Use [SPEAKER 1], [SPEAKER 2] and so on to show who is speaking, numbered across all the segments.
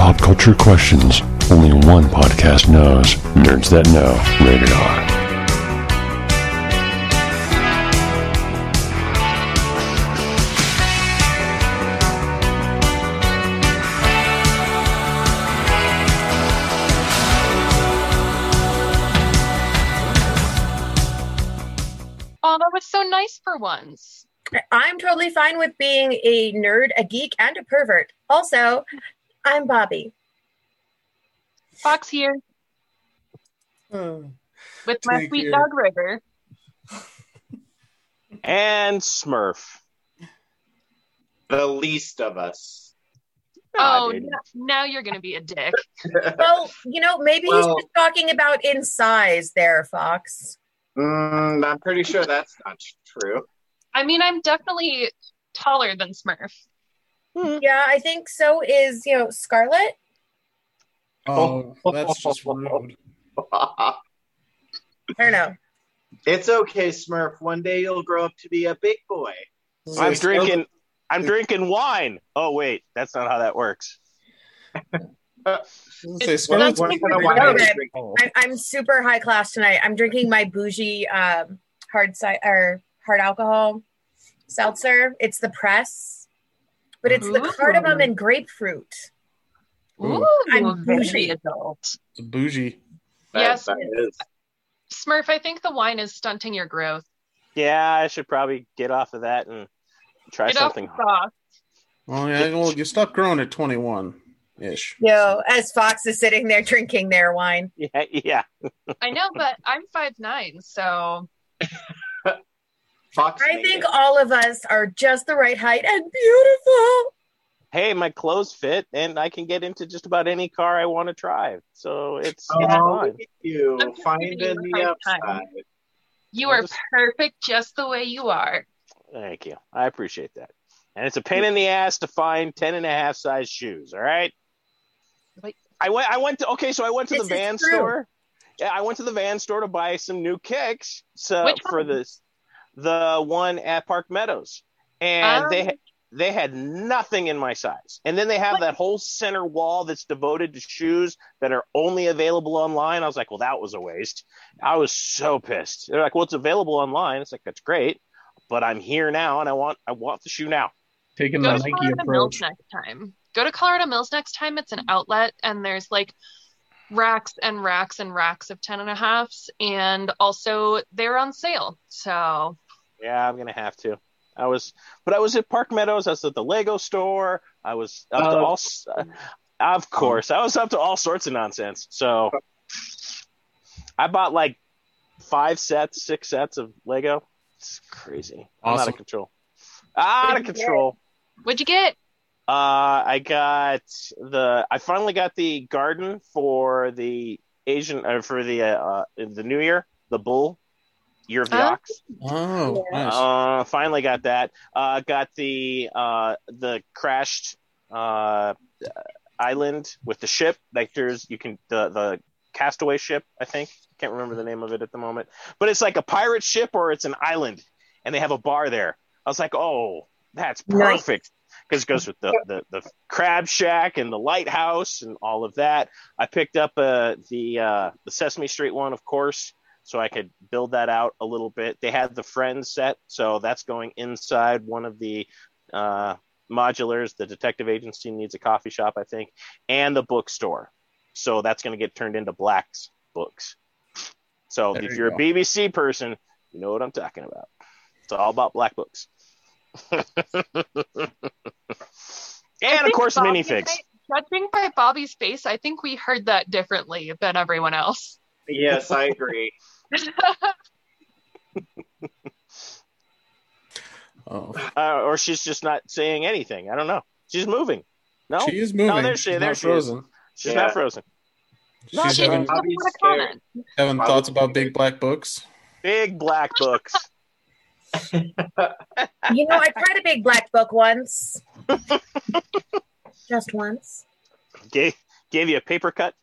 [SPEAKER 1] pop culture questions only one podcast knows. Nerds That Know. Rated R.
[SPEAKER 2] Oh, that was so nice for once.
[SPEAKER 3] I'm totally fine with being a nerd, a geek, and a pervert. Also, I'm Bobby.
[SPEAKER 2] Fox here with my sweet dog River.
[SPEAKER 4] And Smurf.
[SPEAKER 5] The least of us.
[SPEAKER 2] Now you're going to be a dick.
[SPEAKER 3] Well, maybe he's just talking about in size there, Fox.
[SPEAKER 5] I'm pretty sure that's not true.
[SPEAKER 2] I mean, I'm definitely taller than Smurf.
[SPEAKER 3] Yeah, I think so is, Scarlet.
[SPEAKER 6] Oh, that's just rude.
[SPEAKER 3] I don't know.
[SPEAKER 5] It's okay, Smurf. One day you'll grow up to be a big boy.
[SPEAKER 4] I'm drinking wine. Oh, wait. That's not how that works.
[SPEAKER 6] Say, Scarlet's
[SPEAKER 3] I'm super high class tonight. I'm drinking my bougie hard alcohol seltzer. It's the press, but it's the cardamom and grapefruit.
[SPEAKER 2] Ooh,
[SPEAKER 3] I'm
[SPEAKER 2] very adult.
[SPEAKER 6] It's bougie.
[SPEAKER 2] Yes,
[SPEAKER 5] that is.
[SPEAKER 2] Smurf, I think the wine is stunting your growth.
[SPEAKER 4] Yeah, I should probably get off of that and try something.
[SPEAKER 6] Oh, yeah, well, you stopped growing at 21-ish.
[SPEAKER 3] As Fox is sitting there drinking their wine.
[SPEAKER 4] Yeah.
[SPEAKER 2] I know, but I'm 5'9", so...
[SPEAKER 5] Fox
[SPEAKER 3] I think all of us are just the right height and beautiful.
[SPEAKER 4] Hey, my clothes fit, and I can get into just about any car I want to drive. So it's fine.
[SPEAKER 5] You find in the upside.
[SPEAKER 2] You are perfect just the way you are.
[SPEAKER 4] Thank you. I appreciate that. And it's a pain in the ass to find 10.5 size shoes. All right.
[SPEAKER 2] Wait.
[SPEAKER 4] I went to the van store. Yeah, I went to the van store to buy some new kicks. So the one at Park Meadows, and they had nothing in my size. And then they have that whole center wall that's devoted to shoes that are only available online. I was like, well, that was a waste. I was so pissed. They're like, well, it's available online. It's like, that's great, but I'm here now, and I want the shoe now.
[SPEAKER 6] Taking the Nike approach.
[SPEAKER 2] Go to Colorado Mills next time. It's an outlet, and there's like racks and racks and racks of 10.5s, and also they're on sale. So
[SPEAKER 4] yeah, I'm gonna have to. I was at Park Meadows. I was at the Lego store. I was up to all. Of course, I was up to all sorts of nonsense. So I bought like 6 sets of Lego. It's crazy. I'm out of control.
[SPEAKER 2] What'd you get?
[SPEAKER 4] I finally got the garden for the the New Year, the bull. Year of the Ox.
[SPEAKER 6] Oh, nice.
[SPEAKER 4] Finally got that. Got the crashed island with the ship. Like the castaway ship, I think. Can't remember the name of it at the moment. But it's like a pirate ship or it's an island, and they have a bar there. I was like, oh, that's perfect. Because it goes with the crab shack and the lighthouse and all of that. I picked up the Sesame Street one, of course, so I could build that out a little bit. They had the Friends set, so that's going inside one of the modulars. The detective agency needs a coffee shop, I think, and the bookstore. So that's going to get turned into Black's Books. So if you're a BBC person, you know what I'm talking about. It's all about Black Books. And of course, minifigs.
[SPEAKER 2] Judging by Bobby's face, I think we heard that differently than everyone else.
[SPEAKER 5] Yes, I agree.
[SPEAKER 4] Or she's just not saying anything. I don't know. She's moving. No,
[SPEAKER 6] she is moving.
[SPEAKER 4] No, there she
[SPEAKER 6] frozen.
[SPEAKER 4] is. She's not frozen.
[SPEAKER 6] She's having thoughts about big black books.
[SPEAKER 4] Big black books.
[SPEAKER 3] I tried a big black book once. Just once.
[SPEAKER 4] Gave you a paper cut?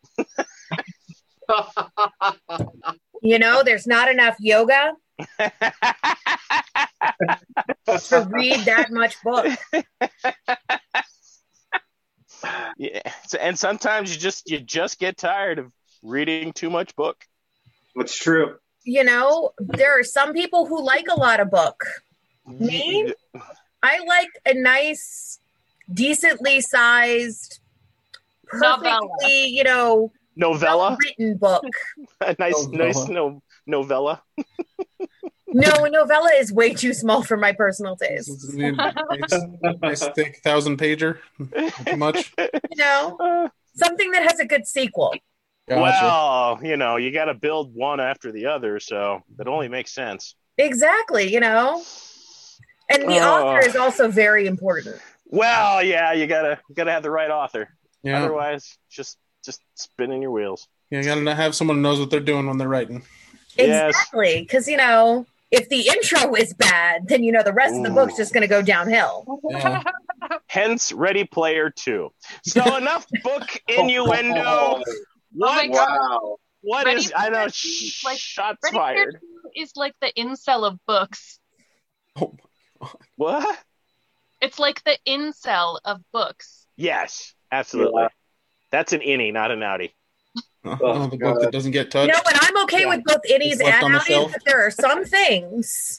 [SPEAKER 3] There's not enough yoga to read that much book.
[SPEAKER 4] Yeah, and sometimes you just get tired of reading too much book.
[SPEAKER 5] It's true.
[SPEAKER 3] You know, there are some people who like a lot of book. Me, I like a nice, decently sized, perfectly, you know,
[SPEAKER 4] novella
[SPEAKER 3] written book.
[SPEAKER 4] A nice novella.
[SPEAKER 3] No, novella is way too small for my personal taste.
[SPEAKER 6] Nice thick 1,000-pager. Too much.
[SPEAKER 3] You know, something that has a good sequel.
[SPEAKER 6] Gotcha.
[SPEAKER 4] Well, you know, you got to build one after the other, so that only makes sense.
[SPEAKER 3] Exactly, you know. And the author is also very important.
[SPEAKER 4] Well, yeah, you gotta have the right author.
[SPEAKER 6] Yeah.
[SPEAKER 4] Otherwise, just spinning your wheels.
[SPEAKER 6] Yeah, you gotta have someone who knows what they're doing when they're writing.
[SPEAKER 3] Exactly, because, you know, if the intro is bad, then, you know, the rest of the book's just going to go downhill.
[SPEAKER 6] Yeah.
[SPEAKER 4] Hence, Ready Player 2. So enough book innuendo. What is? I know. Shots
[SPEAKER 2] Ready
[SPEAKER 4] fired.
[SPEAKER 2] Is like the incel of books.
[SPEAKER 6] Oh my God.
[SPEAKER 4] What?
[SPEAKER 2] It's like the incel of books.
[SPEAKER 4] Yes, absolutely.
[SPEAKER 5] Yeah.
[SPEAKER 4] That's an innie, not an outie.
[SPEAKER 6] The book that doesn't get touched.
[SPEAKER 3] You know, but I'm okay with both innies
[SPEAKER 6] It's left
[SPEAKER 3] and
[SPEAKER 6] on the
[SPEAKER 3] outies,
[SPEAKER 6] shelf.
[SPEAKER 3] but there are some things.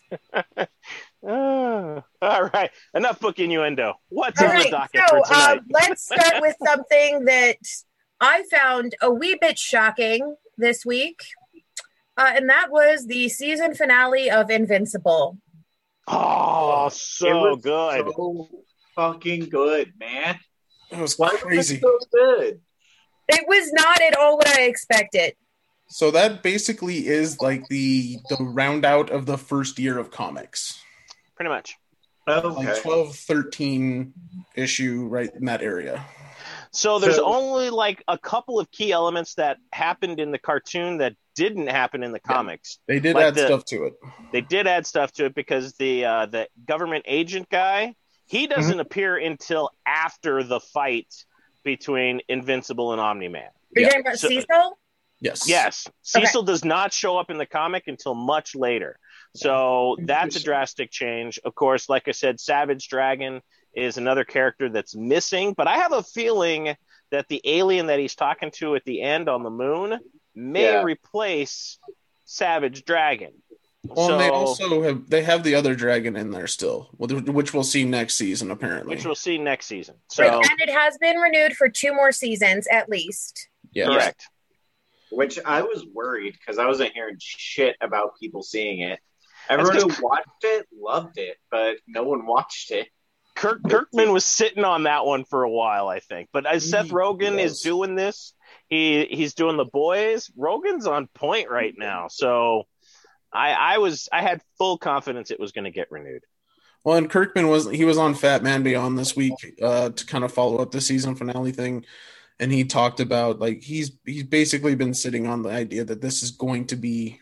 [SPEAKER 4] All right. Enough book innuendo. What's
[SPEAKER 3] All
[SPEAKER 4] on the
[SPEAKER 3] right,
[SPEAKER 4] docket for
[SPEAKER 3] so
[SPEAKER 4] tonight?
[SPEAKER 3] let's start with something that I found a wee bit shocking this week, and that was the season finale of Invincible.
[SPEAKER 4] Oh,
[SPEAKER 5] It
[SPEAKER 4] so
[SPEAKER 5] was
[SPEAKER 4] good.
[SPEAKER 5] So fucking good, man.
[SPEAKER 6] It was
[SPEAKER 5] Why
[SPEAKER 6] crazy.
[SPEAKER 5] was it so good?
[SPEAKER 3] It was not at all what I expected.
[SPEAKER 6] So that basically is like the round out of the first year of comics.
[SPEAKER 4] Pretty much.
[SPEAKER 5] Okay.
[SPEAKER 6] Like 12, 13 issue right in that area.
[SPEAKER 4] So there's only like a couple of key elements that happened in the cartoon that didn't happen in the comics.
[SPEAKER 6] They did
[SPEAKER 4] Like
[SPEAKER 6] add stuff to it.
[SPEAKER 4] They did add stuff to it because the government agent guy, he doesn't appear until after the fight between Invincible and Omni-Man.
[SPEAKER 3] Are you talking about Cecil?
[SPEAKER 6] Yes.
[SPEAKER 4] Yes. Cecil does not show up in the comic until much later. So that's a drastic change. Of course, like I said, Savage Dragon is another character that's missing, but I have a feeling that the alien that he's talking to at the end on the moon may replace Savage Dragon.
[SPEAKER 6] Well, and they also have the other dragon in there still, which we'll see next season, apparently.
[SPEAKER 4] Which we'll see next season. So,
[SPEAKER 3] Right, and it has been renewed for 2 more seasons at least.
[SPEAKER 6] Yeah.
[SPEAKER 4] Correct.
[SPEAKER 5] Which I was worried because I wasn't hearing shit about people seeing it. Everyone who watched it loved it, but no one watched it.
[SPEAKER 4] Kirkman was sitting on that one for a while, I think. But as Seth Rogen is doing this, he's doing The Boys. Rogen's on point right now, so I had full confidence it was going to get renewed.
[SPEAKER 6] Well, and Kirkman was on Fat Man Beyond this week to kind of follow up the season finale thing, and he talked about like he's basically been sitting on the idea that this is going to be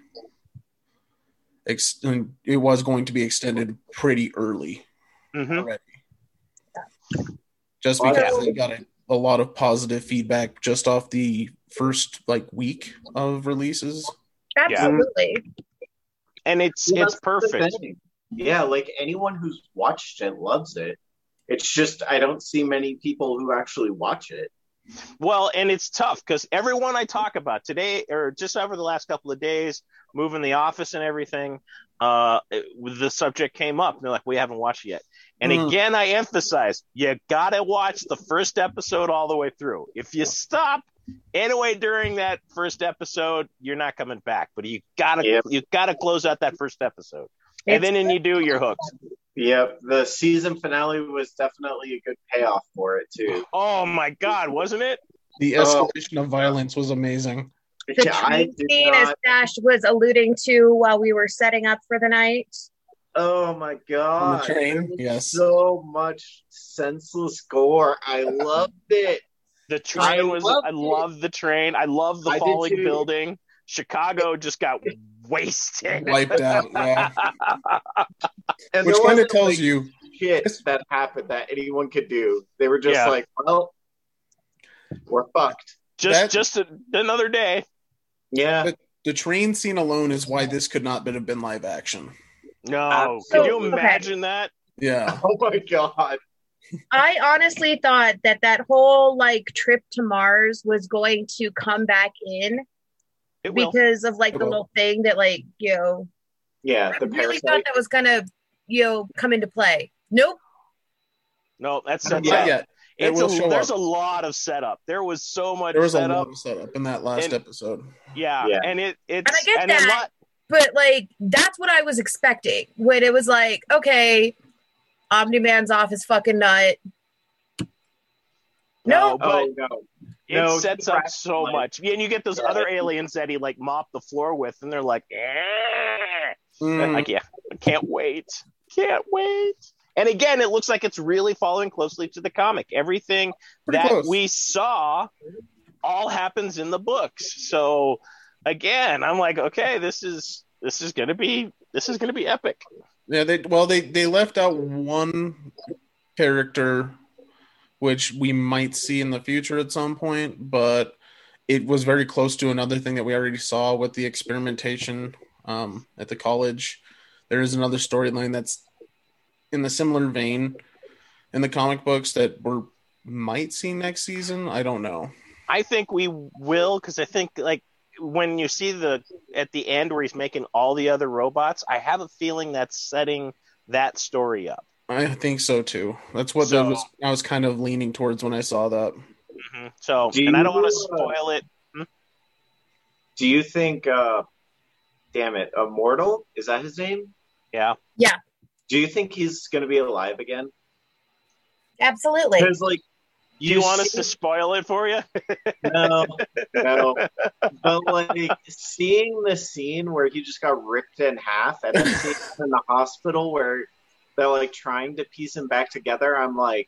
[SPEAKER 6] it was going to be extended pretty early already. Just because they got a lot of positive feedback just off the first week of releases.
[SPEAKER 3] Absolutely.
[SPEAKER 4] And it's perfect.
[SPEAKER 5] Yeah, like anyone who's watched it loves it. It's just I don't see many people who actually watch it.
[SPEAKER 4] Well, and it's tough because everyone I talk about today or just over the last couple of days, moving the office and everything, the subject came up. And they're like, we haven't watched it yet. And again, I emphasize, you got to watch the first episode all the way through. If you stop anyway during that first episode, you're not coming back. But you gotta close out that first episode. And then when you do, you're hooked.
[SPEAKER 5] Yep, the season finale was definitely a good payoff for it too.
[SPEAKER 4] Oh my God, wasn't it?
[SPEAKER 6] The escalation of violence was amazing.
[SPEAKER 3] The train scene, as Dash was alluding to while we were setting up for the night.
[SPEAKER 5] Oh my God!
[SPEAKER 6] On the train, yes.
[SPEAKER 5] So much senseless gore. I loved it.
[SPEAKER 4] The train I love the train. I love the falling building. Chicago just got wasted,
[SPEAKER 6] wiped out. Yeah.
[SPEAKER 5] And
[SPEAKER 6] which kind of tells you
[SPEAKER 5] shit that happened that anyone could do. They were just like, well, we're fucked.
[SPEAKER 4] Just another day.
[SPEAKER 5] Yeah.
[SPEAKER 6] But the train scene alone is why this could not have been live action.
[SPEAKER 4] No. Can you imagine that?
[SPEAKER 6] Yeah.
[SPEAKER 5] Oh my God.
[SPEAKER 3] I honestly thought that whole like trip to Mars was going to come back in
[SPEAKER 4] It will.
[SPEAKER 3] because of like
[SPEAKER 6] It
[SPEAKER 3] the
[SPEAKER 6] will.
[SPEAKER 3] little thing that like, you know,
[SPEAKER 5] Yeah,
[SPEAKER 3] I
[SPEAKER 5] the
[SPEAKER 3] really thought
[SPEAKER 5] parasite.
[SPEAKER 3] that was gonna, you know, come into play. Nope.
[SPEAKER 4] No, that's
[SPEAKER 6] Not
[SPEAKER 4] yeah.
[SPEAKER 6] yet. It will show
[SPEAKER 4] There's
[SPEAKER 6] up.
[SPEAKER 4] a lot of setup. There was so much
[SPEAKER 6] There was a
[SPEAKER 4] setup.
[SPEAKER 6] lot of setup in that last
[SPEAKER 4] And-
[SPEAKER 6] episode.
[SPEAKER 4] Yeah,
[SPEAKER 5] Yeah.
[SPEAKER 4] and it's
[SPEAKER 3] And I get
[SPEAKER 4] and
[SPEAKER 3] that.
[SPEAKER 4] a lot.
[SPEAKER 3] But like that's what I was expecting when it was like, okay, Omni-Man's off his fucking nut.
[SPEAKER 4] No,
[SPEAKER 3] No,
[SPEAKER 4] but
[SPEAKER 5] Oh no.
[SPEAKER 4] it
[SPEAKER 5] No,
[SPEAKER 4] sets
[SPEAKER 5] you're
[SPEAKER 4] up
[SPEAKER 5] right.
[SPEAKER 4] so much. And you get those
[SPEAKER 5] Yeah.
[SPEAKER 4] other aliens that he like mop the floor with, and they're like,
[SPEAKER 6] Mm,
[SPEAKER 4] like, yeah, I can't wait. And again, it looks like it's really following closely to the comic. Everything
[SPEAKER 6] Pretty
[SPEAKER 4] that
[SPEAKER 6] close.
[SPEAKER 4] we saw all happens in the books. So again, I'm like, okay, this is gonna be epic.
[SPEAKER 6] Yeah, they left out one character which we might see in the future at some point, but it was very close to another thing that we already saw with the experimentation at the college. There is another storyline that's in the similar vein in the comic books that we might see next season. I don't know.
[SPEAKER 4] I think we will, because I think like when you see at the end where he's making all the other robots, I have a feeling that's setting that story up.
[SPEAKER 6] I think so too. That's what I was kind of leaning towards when I saw that.
[SPEAKER 4] Mm-hmm. So,
[SPEAKER 5] Do
[SPEAKER 4] and I
[SPEAKER 5] you,
[SPEAKER 4] don't want to spoil it.
[SPEAKER 5] Do you think damn it, Immortal? Is that his name?
[SPEAKER 4] Yeah.
[SPEAKER 5] Do you think he's gonna be alive again?
[SPEAKER 3] absolutely.
[SPEAKER 5] Because like
[SPEAKER 4] Do you want us to spoil it for you?
[SPEAKER 5] No. But like seeing the scene where he just got ripped in half and then seeing him in the hospital where they're like trying to piece him back together, I'm like,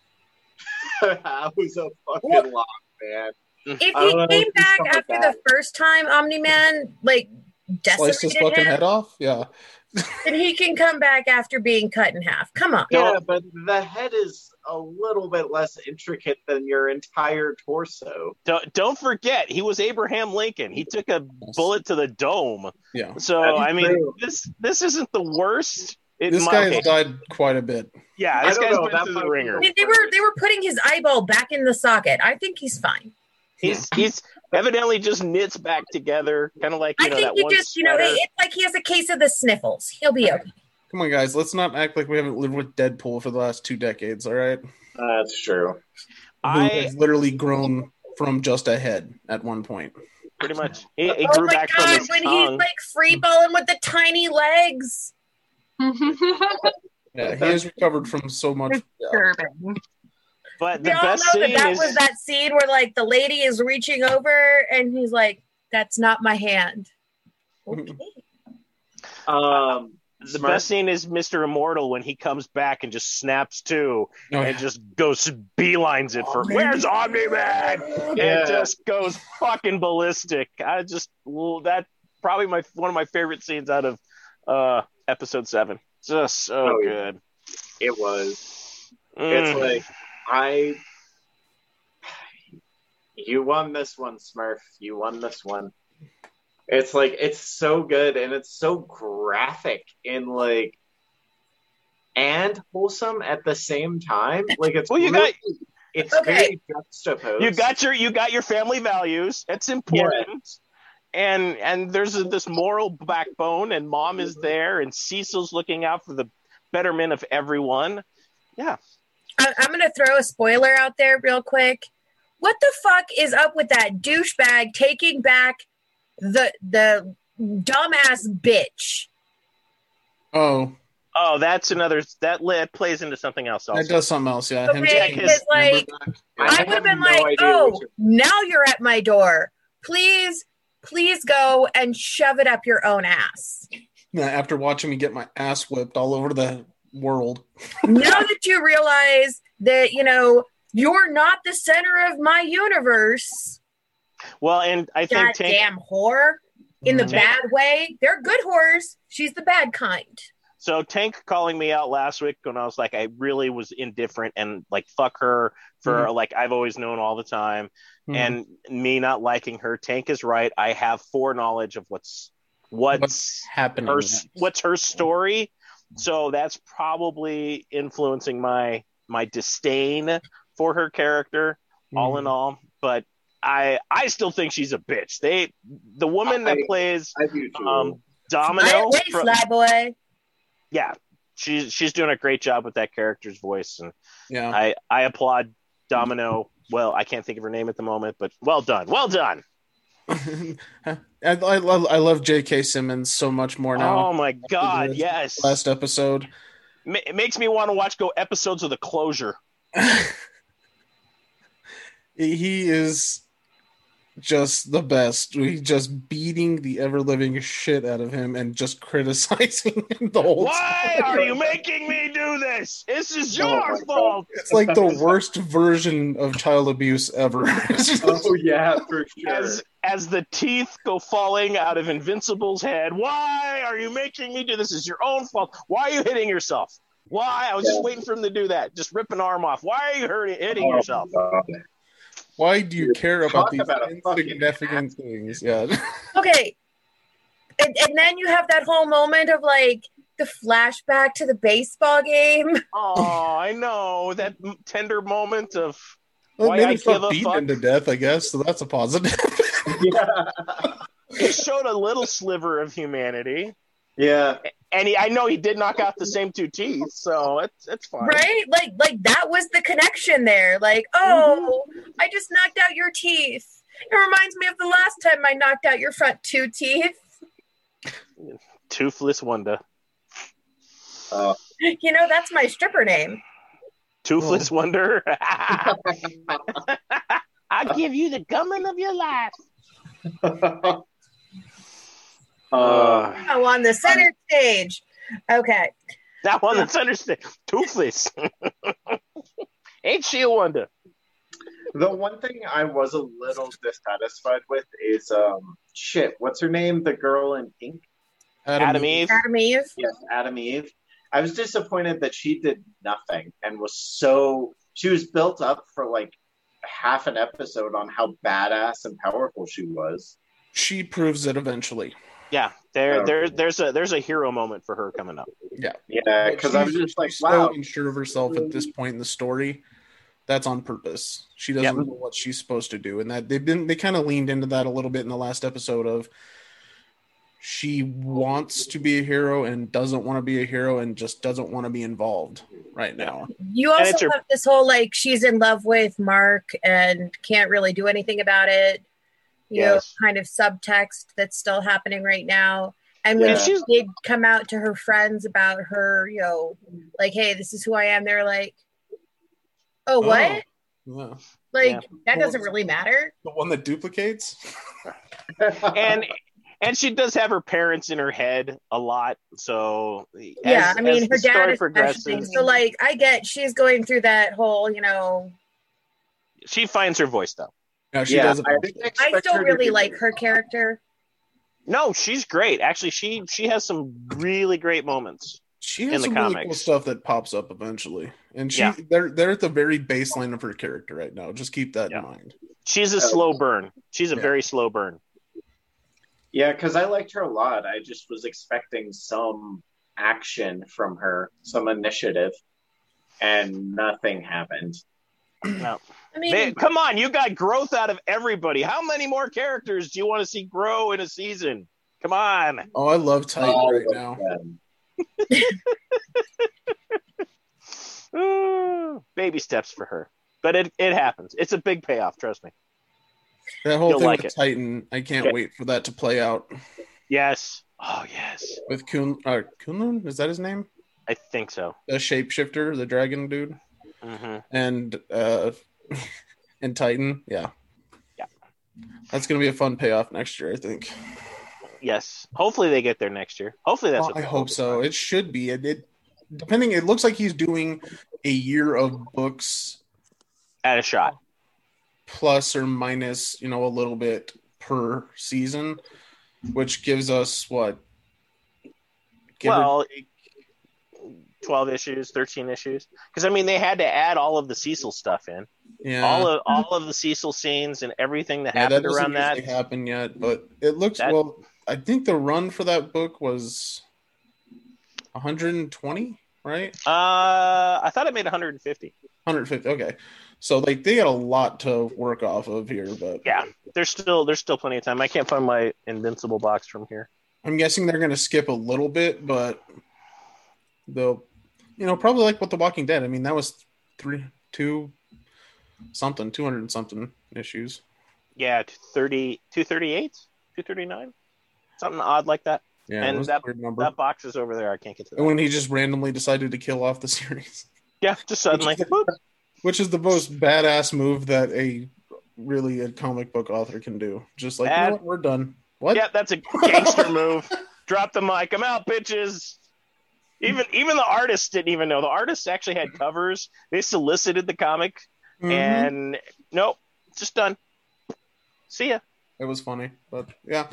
[SPEAKER 5] that was a fucking lot, man.
[SPEAKER 3] If
[SPEAKER 5] I don't know
[SPEAKER 3] he
[SPEAKER 5] if
[SPEAKER 3] came
[SPEAKER 5] he's
[SPEAKER 3] back
[SPEAKER 5] coming
[SPEAKER 3] after
[SPEAKER 5] back.
[SPEAKER 3] the first time Omni-Man like
[SPEAKER 6] Sliced his
[SPEAKER 3] decimated
[SPEAKER 6] fucking
[SPEAKER 3] him,
[SPEAKER 6] head off? Yeah.
[SPEAKER 3] then he can come back after being cut in half. Come on.
[SPEAKER 5] Yeah, but the head is a little bit less intricate than your entire torso.
[SPEAKER 4] Don't forget, he was Abraham Lincoln. He took a bullet to the dome.
[SPEAKER 6] Yeah.
[SPEAKER 4] So,
[SPEAKER 5] That's
[SPEAKER 4] I mean,
[SPEAKER 5] true.
[SPEAKER 4] this isn't the worst.
[SPEAKER 6] This guy has died quite a bit.
[SPEAKER 4] Yeah,
[SPEAKER 5] I
[SPEAKER 4] this
[SPEAKER 5] don't
[SPEAKER 4] guy's
[SPEAKER 5] know,
[SPEAKER 4] been
[SPEAKER 5] that
[SPEAKER 4] through the
[SPEAKER 5] might be
[SPEAKER 4] ringer.
[SPEAKER 3] I mean, they were putting his eyeball back in the socket. I think he's fine.
[SPEAKER 4] He's evidently just knits back together, kind of like,
[SPEAKER 3] I
[SPEAKER 4] you know,
[SPEAKER 3] think
[SPEAKER 4] that
[SPEAKER 3] he
[SPEAKER 4] one
[SPEAKER 3] just,
[SPEAKER 4] sweater.
[SPEAKER 3] it's like he has a case of the sniffles. He'll be okay.
[SPEAKER 6] Come on, guys. Let's not act like we haven't lived with Deadpool for the last 2 decades, all right?
[SPEAKER 5] That's true.
[SPEAKER 6] Who
[SPEAKER 4] I
[SPEAKER 6] has literally grown from just a head at one point.
[SPEAKER 4] pretty much. He
[SPEAKER 3] Oh
[SPEAKER 4] grew
[SPEAKER 3] my
[SPEAKER 4] back from
[SPEAKER 3] god,
[SPEAKER 4] his
[SPEAKER 3] when
[SPEAKER 4] tongue.
[SPEAKER 3] he's like free balling with the tiny legs.
[SPEAKER 6] Yeah, he has recovered from so much. Yeah.
[SPEAKER 2] Disturbing.
[SPEAKER 4] But
[SPEAKER 3] We
[SPEAKER 4] the
[SPEAKER 3] all
[SPEAKER 4] best
[SPEAKER 3] know
[SPEAKER 4] scene
[SPEAKER 3] that
[SPEAKER 4] is
[SPEAKER 3] was that scene where like the lady is reaching over and he's like, "That's not my hand." Okay.
[SPEAKER 5] Um,
[SPEAKER 4] the
[SPEAKER 5] Smart.
[SPEAKER 4] best scene is Mr. Immortal when he comes back and just snaps to
[SPEAKER 6] Oh,
[SPEAKER 4] and just goes beelines it for where's Omni-Man?
[SPEAKER 5] Yeah.
[SPEAKER 4] And just goes fucking ballistic. That probably one of my favorite scenes out of episode 7. Just so
[SPEAKER 5] Oh, yeah.
[SPEAKER 4] good.
[SPEAKER 5] It was.
[SPEAKER 4] Mm.
[SPEAKER 5] It's like you won this one, Smurf. You won this one. It's like it's so good and it's so graphic and like and wholesome at the same time. Like it's
[SPEAKER 4] Well,
[SPEAKER 5] it's
[SPEAKER 3] Okay.
[SPEAKER 5] very juxtaposed.
[SPEAKER 4] you got your family values. It's important. And there's this moral backbone, and Mom is there, and Cecil's looking out for the betterment of everyone. Yeah.
[SPEAKER 3] I'm gonna throw a spoiler out there real quick. What the fuck is up with that douchebag taking back the dumbass bitch?
[SPEAKER 6] Oh,
[SPEAKER 4] that's another that plays into something else also.
[SPEAKER 6] that does something else, yeah. Him
[SPEAKER 3] Okay,
[SPEAKER 6] taking
[SPEAKER 4] because,
[SPEAKER 6] his number
[SPEAKER 3] like,
[SPEAKER 6] back.
[SPEAKER 3] I
[SPEAKER 5] have
[SPEAKER 3] would have been
[SPEAKER 5] no
[SPEAKER 3] like,
[SPEAKER 5] idea
[SPEAKER 3] "Oh,
[SPEAKER 5] what you're-
[SPEAKER 3] now you're at my door. Please go and shove it up your own ass."
[SPEAKER 6] Yeah, after watching me get my ass whipped all over the world.
[SPEAKER 3] Now that you realize that, you're not the center of my universe,
[SPEAKER 4] Well, and I think Tank,
[SPEAKER 3] goddamn whore, in the
[SPEAKER 6] Mhm.
[SPEAKER 3] bad way. They're good whores. She's the bad kind.
[SPEAKER 4] so Tank calling me out last week when I was like, I really was indifferent and like fuck her for like I've always known all the time,
[SPEAKER 6] Mhm.
[SPEAKER 4] and me not liking her. Tank is right. I have foreknowledge of what's
[SPEAKER 6] happening?
[SPEAKER 4] what's her story. So that's probably influencing my my disdain for her character, all in all. But I still think she's a bitch. The woman that plays
[SPEAKER 5] I do too.
[SPEAKER 4] Domino,
[SPEAKER 3] Fly boy.
[SPEAKER 4] yeah, she's doing a great job with that character's voice, and
[SPEAKER 6] Yeah.
[SPEAKER 4] I applaud Domino. Well, I can't think of her name at the moment, but well done.
[SPEAKER 6] I love J.K. Simmons so much more now.
[SPEAKER 4] Oh my God, yes.
[SPEAKER 6] Last episode.
[SPEAKER 4] It makes me want to go episodes of The Closure.
[SPEAKER 6] He is just the best. He's just beating the ever-living shit out of him and just criticizing him the whole
[SPEAKER 4] Why
[SPEAKER 6] time.
[SPEAKER 4] are you making me do this? This is your fault.
[SPEAKER 6] It's like the worst version of child abuse ever.
[SPEAKER 5] Oh yeah, for sure.
[SPEAKER 4] As the teeth go falling out of Invincible's head, why are you making me do this? This is your own fault. Why are you hitting yourself? Why? I was just waiting for him to do that. Just rip an arm off. Why are you hitting yourself?
[SPEAKER 5] God.
[SPEAKER 6] Why do you care about these
[SPEAKER 5] about a fucking
[SPEAKER 6] insignificant things? Yeah.
[SPEAKER 3] Okay. And then you have that whole moment of like the flashback to the baseball game.
[SPEAKER 4] Oh, I know. That tender moment of
[SPEAKER 6] Well,
[SPEAKER 4] why
[SPEAKER 6] it made
[SPEAKER 4] I
[SPEAKER 6] him stop
[SPEAKER 4] give a
[SPEAKER 6] beating
[SPEAKER 4] fuck.
[SPEAKER 6] him to death, I guess. So that's a positive.
[SPEAKER 4] It showed a little sliver of humanity.
[SPEAKER 5] Yeah.
[SPEAKER 4] And I know he did knock out the same two teeth, so it's fine.
[SPEAKER 3] Right? Like that was the connection there. Like, oh, I just knocked out your teeth. It reminds me of the last time I knocked out your front two teeth.
[SPEAKER 4] Toothless Wonder.
[SPEAKER 3] You know, that's my stripper name.
[SPEAKER 4] Toothless Wonder. I'll give you the gumming of your life.
[SPEAKER 3] Oh, on the center stage. Okay.
[SPEAKER 4] That one that's understood. Toothless. Ain't she a wonder?
[SPEAKER 5] The one thing I was a little dissatisfied with is what's her name? The girl in pink?
[SPEAKER 4] Adam Eve.
[SPEAKER 3] Adam Eve.
[SPEAKER 5] Yes, Adam Eve. I was disappointed that she did nothing and she was built up for like half an episode on how badass and powerful she was.
[SPEAKER 6] She proves it eventually.
[SPEAKER 4] Yeah, there's a hero moment for her coming up.
[SPEAKER 6] Yeah,
[SPEAKER 5] because I was just like,
[SPEAKER 6] she's
[SPEAKER 5] wow.
[SPEAKER 6] so unsure of herself at this point in the story. That's on purpose. She doesn't know what she's supposed to do, and that they kind of leaned into that a little bit in the last episode of she wants to be a hero and doesn't want to be a hero and just doesn't want to be involved right now.
[SPEAKER 3] You also have this whole like she's in love with Mark and can't really do anything about it. You know, kind of subtext that's still happening right now. And when she did come out to her friends about her, you know, like, hey, this is who I am, they're like, oh, what?
[SPEAKER 6] Yeah.
[SPEAKER 3] Like, that doesn't really matter.
[SPEAKER 6] The one that duplicates?
[SPEAKER 4] And she does have her parents in her head a lot. So,
[SPEAKER 3] I mean, her dad is especially. So, like, I get she's going through that whole, you know.
[SPEAKER 4] She finds her voice, though.
[SPEAKER 6] No, she doesn't.
[SPEAKER 3] I still really like her character.
[SPEAKER 4] No, she's great. Actually, she has some really great moments.
[SPEAKER 6] She has
[SPEAKER 4] in the
[SPEAKER 6] some
[SPEAKER 4] comics.
[SPEAKER 6] really cool stuff that pops up eventually, and they're at the very baseline of her character right now. Just keep that in mind.
[SPEAKER 4] She's a slow burn. She's a very slow burn.
[SPEAKER 5] Yeah, because I liked her a lot. I just was expecting some action from her, some initiative, and nothing happened.
[SPEAKER 4] No. I mean, come on, you got growth out of everybody. How many more characters do you want to see grow in a season? Come on.
[SPEAKER 6] Oh, I love Titan right now.
[SPEAKER 4] Baby steps for her. But it happens. It's a big payoff, trust me.
[SPEAKER 6] That whole thing with Titan, I can't wait for that to play out.
[SPEAKER 4] Yes. Oh, yes.
[SPEAKER 6] With Kunlun? Is that his name?
[SPEAKER 4] I think so.
[SPEAKER 6] The shapeshifter, the dragon dude.
[SPEAKER 4] Mm-hmm.
[SPEAKER 6] And Titan, yeah. That's going to be a fun payoff next year, I think.
[SPEAKER 4] Yes. Hopefully they get there next year. Hopefully that's what
[SPEAKER 6] I hope so. It should be. It looks like he's doing a year of books
[SPEAKER 4] at a shot.
[SPEAKER 6] Plus or minus, a little bit per season, which gives us what?
[SPEAKER 4] 12 issues, 13 issues. Because I mean, they had to add all of the Cecil stuff in.
[SPEAKER 6] Yeah.
[SPEAKER 4] All of the Cecil scenes and everything that happened around that.
[SPEAKER 6] That happened yet, but it looks I think the run for that book was 120 right?
[SPEAKER 4] I thought it made 150.
[SPEAKER 6] 150. Okay, so like they got a lot to work off of here, but
[SPEAKER 4] Yeah, there's still plenty of time. I can't find my Invincible box from here.
[SPEAKER 6] I'm guessing they're going to skip a little bit, but they'll, probably like what The Walking Dead. I mean, that was 200 and something issues.
[SPEAKER 4] Yeah, 238, 239, something odd like that.
[SPEAKER 6] Yeah,
[SPEAKER 4] and
[SPEAKER 6] it was a weird number.
[SPEAKER 4] that box is over there. I can't get to that.
[SPEAKER 6] And when he just randomly decided to kill off the series.
[SPEAKER 4] Yeah, just suddenly.
[SPEAKER 6] Which is the most badass move that a comic book author can do. Just like, you know what, we're done. What?
[SPEAKER 4] Yeah, that's a gangster move. Drop the mic. I'm out, bitches. Even the artists didn't even know. The artists actually had covers. They solicited the comic, and nope, just done. See ya.
[SPEAKER 6] It was funny, but yeah,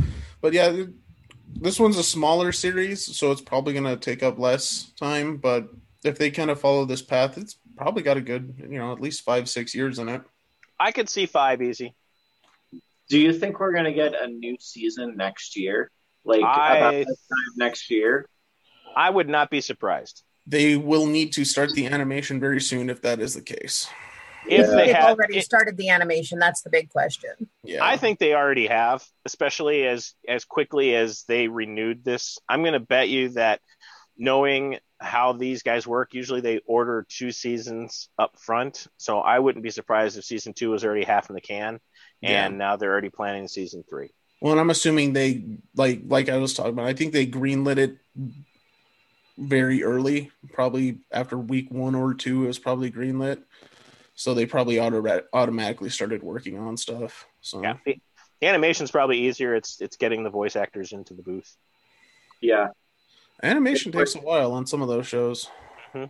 [SPEAKER 6] this one's a smaller series, so it's probably going to take up less time. But if they kind of follow this path, it's probably got a good, at least 5-6 years in it.
[SPEAKER 4] I could see 5 easy.
[SPEAKER 5] Do you think we're going to get a new season next year? About this time next year?
[SPEAKER 4] I would not be surprised.
[SPEAKER 6] They will need to start the animation very soon if that is the case.
[SPEAKER 3] If they've already started the animation, that's the big question.
[SPEAKER 6] Yeah,
[SPEAKER 4] I think they already have, especially as quickly as they renewed this. I'm going to bet you that, knowing how these guys work, usually they order 2 seasons up front. So I wouldn't be surprised if season 2 was already half in the can, and now they're already planning season 3.
[SPEAKER 6] Well, and I'm assuming they, like I was talking about, I think they greenlit it very early, probably after week 1 or 2 it was probably greenlit. So they probably automatically started working on stuff. So
[SPEAKER 4] yeah, the animation's probably easier. It's getting the voice actors into the booth.
[SPEAKER 5] Yeah,
[SPEAKER 6] animation takes a while on some of those shows.
[SPEAKER 4] Mm-hmm.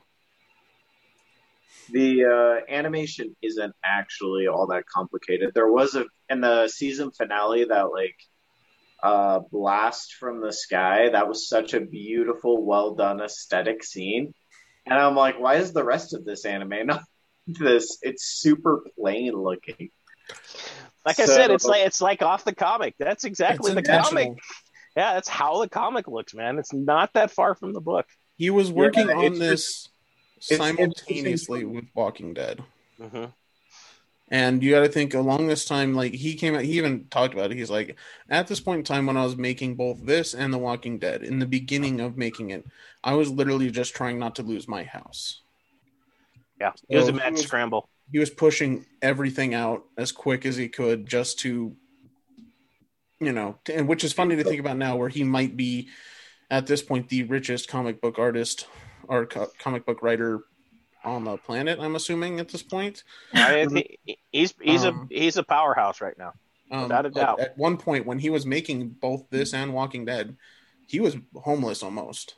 [SPEAKER 5] The animation isn't actually all that complicated. There was in the season finale that blast from the sky. That was such a beautiful, well done aesthetic scene. And I'm like, why is the rest of this anime not this? It's super plain looking.
[SPEAKER 4] Like I said, it's like off the comic. That's exactly the comic. Yeah, that's how the comic looks, man. It's not that far from the book.
[SPEAKER 6] He was working on this simultaneously with Walking Dead.
[SPEAKER 4] Mm-hmm.
[SPEAKER 6] And you got to think along this time, he came out, he even talked about it. He's like, at this point in time when I was making both this and The Walking Dead, in the beginning of making it, I was literally just trying not to lose my house.
[SPEAKER 4] Yeah, it was a mad scramble.
[SPEAKER 6] He was pushing everything out as quick as he could just to, and which is funny to think about now, where he might be at this point the richest comic book artist or comic book writer on the planet. I'm assuming at this point.
[SPEAKER 4] He's a powerhouse right now, without a doubt.
[SPEAKER 6] At one point, when he was making both this and Walking Dead, he was homeless almost.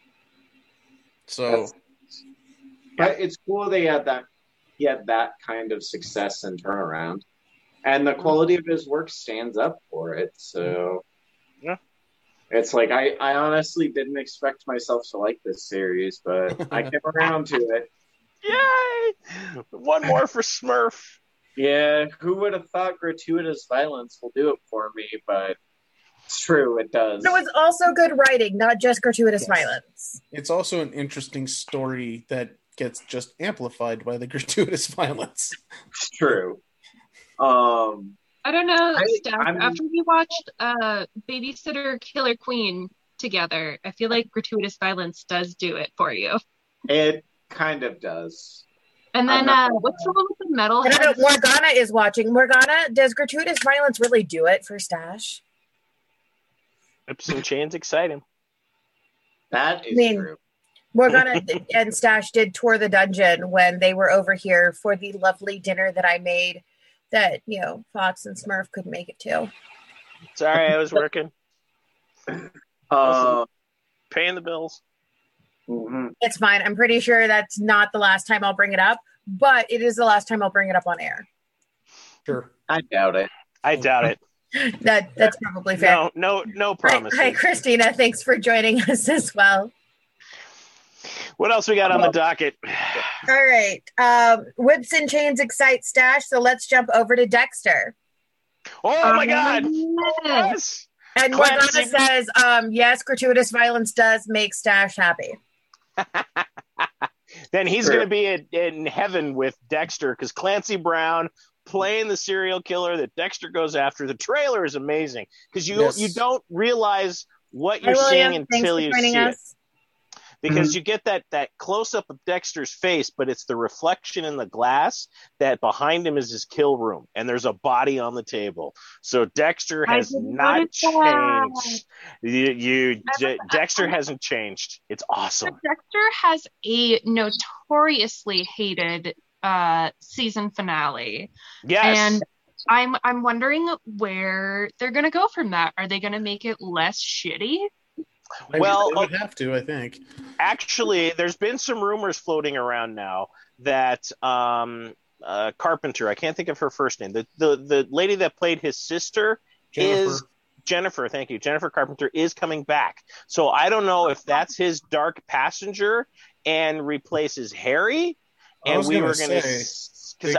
[SPEAKER 6] So,
[SPEAKER 5] but it's cool they had that. He had that kind of success and turnaround, and the quality of his work stands up for it. So,
[SPEAKER 4] yeah,
[SPEAKER 5] it's like I honestly didn't expect myself to like this series, but I came around to it.
[SPEAKER 4] Yay! One more for Smurf.
[SPEAKER 5] Yeah, who would have thought gratuitous violence will do it for me? But it's true, it does.
[SPEAKER 3] So it's also good writing, not just gratuitous violence.
[SPEAKER 6] It's also an interesting story that gets just amplified by the gratuitous violence.
[SPEAKER 5] It's true.
[SPEAKER 2] I don't know, Steph. After we watched Babysitter Killer Queen together, I feel like gratuitous violence does do it for you.
[SPEAKER 5] It kind of does.
[SPEAKER 2] And then what's the one with the metal?
[SPEAKER 3] I don't know. Morgana is watching. Morgana, does gratuitous violence really do it for Stash?
[SPEAKER 4] Whips and chains excite him.
[SPEAKER 5] That is true.
[SPEAKER 3] Morgana and Stash did tour the dungeon when they were over here for the lovely dinner that I made that, Fox and Smurf couldn't make it to.
[SPEAKER 4] Sorry, I was working. Paying the bills.
[SPEAKER 5] Mm-hmm.
[SPEAKER 3] It's fine. I'm pretty sure that's not the last time I'll bring it up, but it is the last time I'll bring it up on air.
[SPEAKER 6] Sure.
[SPEAKER 5] I doubt it.
[SPEAKER 3] That's probably fair.
[SPEAKER 4] No promises.
[SPEAKER 3] Hi, Christina. Thanks for joining us as well.
[SPEAKER 4] What else we got on the docket?
[SPEAKER 3] All right. Whips and chains excite Stash, so let's jump over to Dexter.
[SPEAKER 4] Oh my God!
[SPEAKER 2] Yes.
[SPEAKER 3] And Morgana says, yes, gratuitous violence does make Stash happy.
[SPEAKER 4] then he's
[SPEAKER 5] Sure.
[SPEAKER 4] going to be in heaven with Dexter, because Clancy Brown playing the serial killer that Dexter goes after. The trailer is amazing because you don't realize what you're seeing until you see it. Because you get that close up of Dexter's face, but it's the reflection in the glass that behind him is his kill room, and there's a body on the table. So Dexter has not changed. Dexter hasn't changed. It's awesome.
[SPEAKER 2] Dexter has a notoriously hated season finale.
[SPEAKER 4] Yes.
[SPEAKER 2] And I'm wondering where they're going to go from that. Are they going to make it less shitty?
[SPEAKER 6] Well, they would have to, I think.
[SPEAKER 4] Actually, there's been some rumors floating around now that Carpenter, I can't think of her first name, the lady that played his sister is Jennifer. Thank you. Jennifer Carpenter is coming back. So I don't know if that's his dark passenger and replaces Harry. And we were going to, because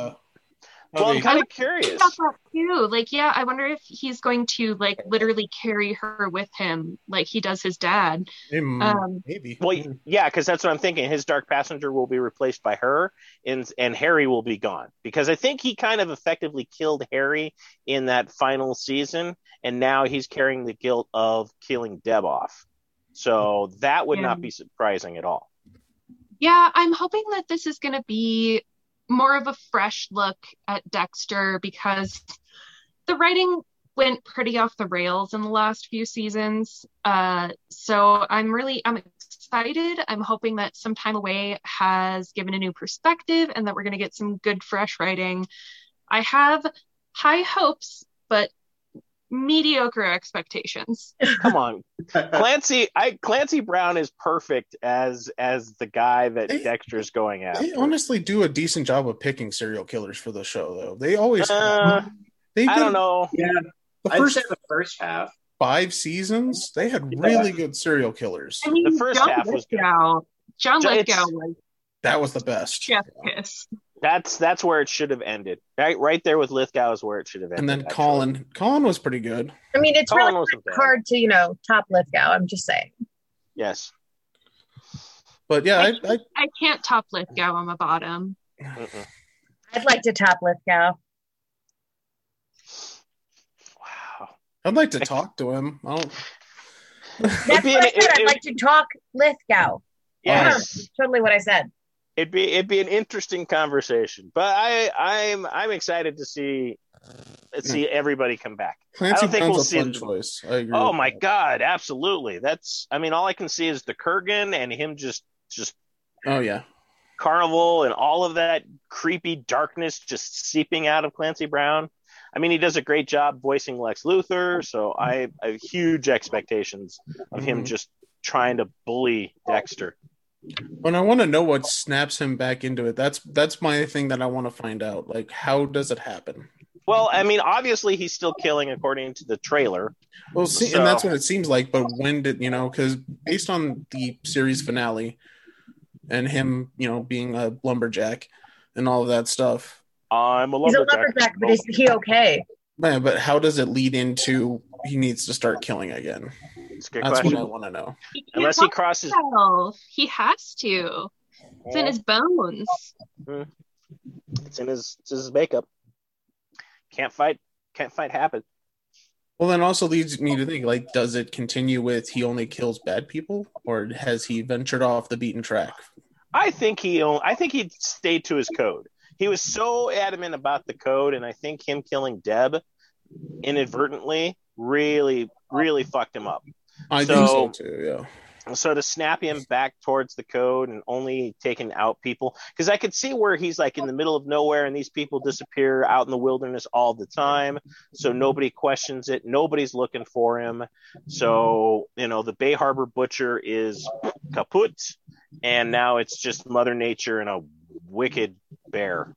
[SPEAKER 4] I'm kind of curious
[SPEAKER 2] about that too. Like, yeah, I wonder if he's going to like literally carry her with him, like he does his dad.
[SPEAKER 6] Maybe.
[SPEAKER 4] Well, yeah, because that's what I'm thinking. His dark passenger will be replaced by her, and Harry will be gone. Because I think he kind of effectively killed Harry in that final season, and now he's carrying the guilt of killing Deb off. So that would not be surprising at all.
[SPEAKER 2] Yeah, I'm hoping that this is going to be more of a fresh look at Dexter, because the writing went pretty off the rails in the last few seasons. So I'm excited. I'm hoping that Some Time Away has given a new perspective and that we're going to get some good, fresh writing. I have high hopes, but mediocre expectations.
[SPEAKER 4] Come on. Clancy Brown is perfect as the guy that Dexter's going after.
[SPEAKER 6] They honestly do a decent job of picking serial killers for the show, though. They always
[SPEAKER 4] I don't know.
[SPEAKER 5] Yeah, I'd say the first half.
[SPEAKER 6] 5 seasons, they had really good serial killers.
[SPEAKER 2] I mean,
[SPEAKER 4] the first half was good.
[SPEAKER 2] John Lithgow was
[SPEAKER 6] that was the best.
[SPEAKER 2] chef kiss.
[SPEAKER 4] That's where it should have ended. Right there with Lithgow is where it should have ended.
[SPEAKER 6] And then Colin was pretty good.
[SPEAKER 3] I mean, it's
[SPEAKER 4] Colin
[SPEAKER 3] really
[SPEAKER 4] wasn't bad.
[SPEAKER 3] hard to, top Lithgow. I'm just saying.
[SPEAKER 4] Yes.
[SPEAKER 6] But yeah,
[SPEAKER 2] I can't top Lithgow on the bottom.
[SPEAKER 4] Mm-mm.
[SPEAKER 3] I'd like to top Lithgow.
[SPEAKER 4] Wow.
[SPEAKER 6] I'd like to talk to him.
[SPEAKER 3] That's what I said. I'd like to talk Lithgow.
[SPEAKER 4] Yes.
[SPEAKER 3] That's totally what I said.
[SPEAKER 4] It'd be an interesting conversation, but I'm excited to see everybody come back.
[SPEAKER 6] Clancy
[SPEAKER 4] I don't think
[SPEAKER 6] Brown's
[SPEAKER 4] we'll
[SPEAKER 6] a
[SPEAKER 4] see
[SPEAKER 6] fun choice. I agree.
[SPEAKER 4] Oh my God, absolutely. All I can see is the Kurgan and him just
[SPEAKER 6] Oh yeah.
[SPEAKER 4] Carnival and all of that creepy darkness just seeping out of Clancy Brown. I mean, he does a great job voicing Lex Luthor, so I have huge expectations of him just trying to bully Dexter.
[SPEAKER 6] And I want to know what snaps him back into it. That's my thing that I want to find out. Like, how does it happen?
[SPEAKER 4] Well, I mean, obviously he's still killing according to the trailer.
[SPEAKER 6] Well, see, and that's what it seems like. But when did because based on the series finale and him, being a lumberjack and all of that stuff.
[SPEAKER 4] I'm a lumberjack.
[SPEAKER 3] He's a lumberjack, but is he okay?
[SPEAKER 6] Man, but how does it lead into he needs to start killing again?
[SPEAKER 4] It's a good
[SPEAKER 6] That's
[SPEAKER 4] question.
[SPEAKER 6] what I want to know.
[SPEAKER 4] Unless he crosses.
[SPEAKER 2] He has to. It's in his bones.
[SPEAKER 4] It's in his makeup. Can't fight habit.
[SPEAKER 6] Well, then also leads me to think, like, does it continue with he only kills bad people, or has he ventured off the beaten track?
[SPEAKER 4] I think he stayed to his code. He was so adamant about the code, and I think him killing Deb inadvertently really, really fucked him up.
[SPEAKER 6] I think so too, yeah.
[SPEAKER 4] So to snap him back towards the code and only taking out people, because I could see where he's like in the middle of nowhere and these people disappear out in the wilderness all the time. So nobody questions it. Nobody's looking for him. So, the Bay Harbor Butcher is kaput. And now it's just Mother Nature and a wicked bear.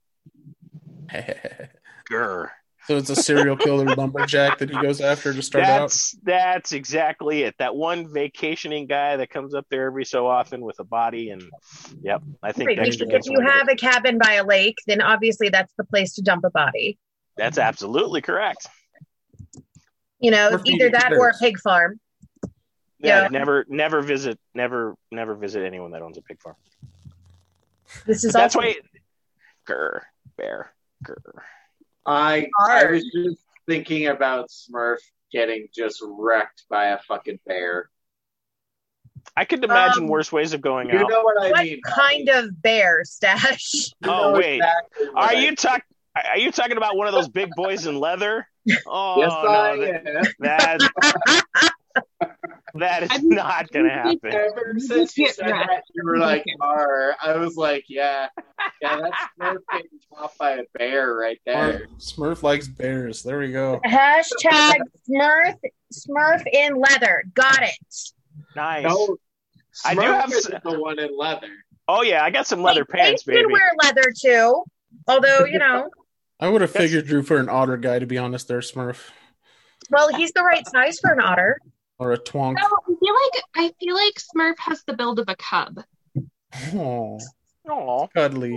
[SPEAKER 4] Grr.
[SPEAKER 6] So it's a serial killer lumberjack that he goes after to start out?
[SPEAKER 4] That's exactly it. That one vacationing guy that comes up there every so often with a body. And, yep, I think
[SPEAKER 3] if you have a cabin by a lake, then obviously that's the place to dump a body.
[SPEAKER 4] That's absolutely correct.
[SPEAKER 3] Either that or a pig farm.
[SPEAKER 4] Yeah, never visit anyone that owns a pig farm.
[SPEAKER 3] This is
[SPEAKER 4] That's
[SPEAKER 3] also
[SPEAKER 4] why. Grr, bear. Grr.
[SPEAKER 5] I was just thinking about Smurf getting just wrecked by a fucking bear.
[SPEAKER 4] I could imagine worse ways of going
[SPEAKER 5] You
[SPEAKER 4] out.
[SPEAKER 5] know what I
[SPEAKER 3] what
[SPEAKER 5] mean?
[SPEAKER 3] kind of bear, Stash?
[SPEAKER 5] You
[SPEAKER 4] Oh
[SPEAKER 5] know
[SPEAKER 4] wait,
[SPEAKER 5] exactly what
[SPEAKER 4] are
[SPEAKER 5] I
[SPEAKER 4] you
[SPEAKER 5] mean.
[SPEAKER 4] Are you talking about one of those big boys in leather? Oh
[SPEAKER 5] Yes,
[SPEAKER 4] no,
[SPEAKER 5] I am.
[SPEAKER 4] that is not gonna happen.
[SPEAKER 5] Ever since you said that, you were like, "R." I was like, "Yeah, that's Smurf getting caught by a bear right there."
[SPEAKER 6] Smurf likes bears. There we go.
[SPEAKER 3] Hashtag Smurf in leather. Got it.
[SPEAKER 4] Nice.
[SPEAKER 5] No,
[SPEAKER 4] I do have
[SPEAKER 5] is the one in leather.
[SPEAKER 4] Oh yeah, I got some leather pants,
[SPEAKER 3] They can
[SPEAKER 4] baby.
[SPEAKER 3] wear leather too. Although,
[SPEAKER 6] I would have figured you for an otter guy, to be honest, there, Smurf.
[SPEAKER 3] well, he's the right size for an otter.
[SPEAKER 6] Or a twonk.
[SPEAKER 2] No, I feel like Smurf has the build of a cub.
[SPEAKER 6] Oh,
[SPEAKER 4] Aw.
[SPEAKER 6] cuddly.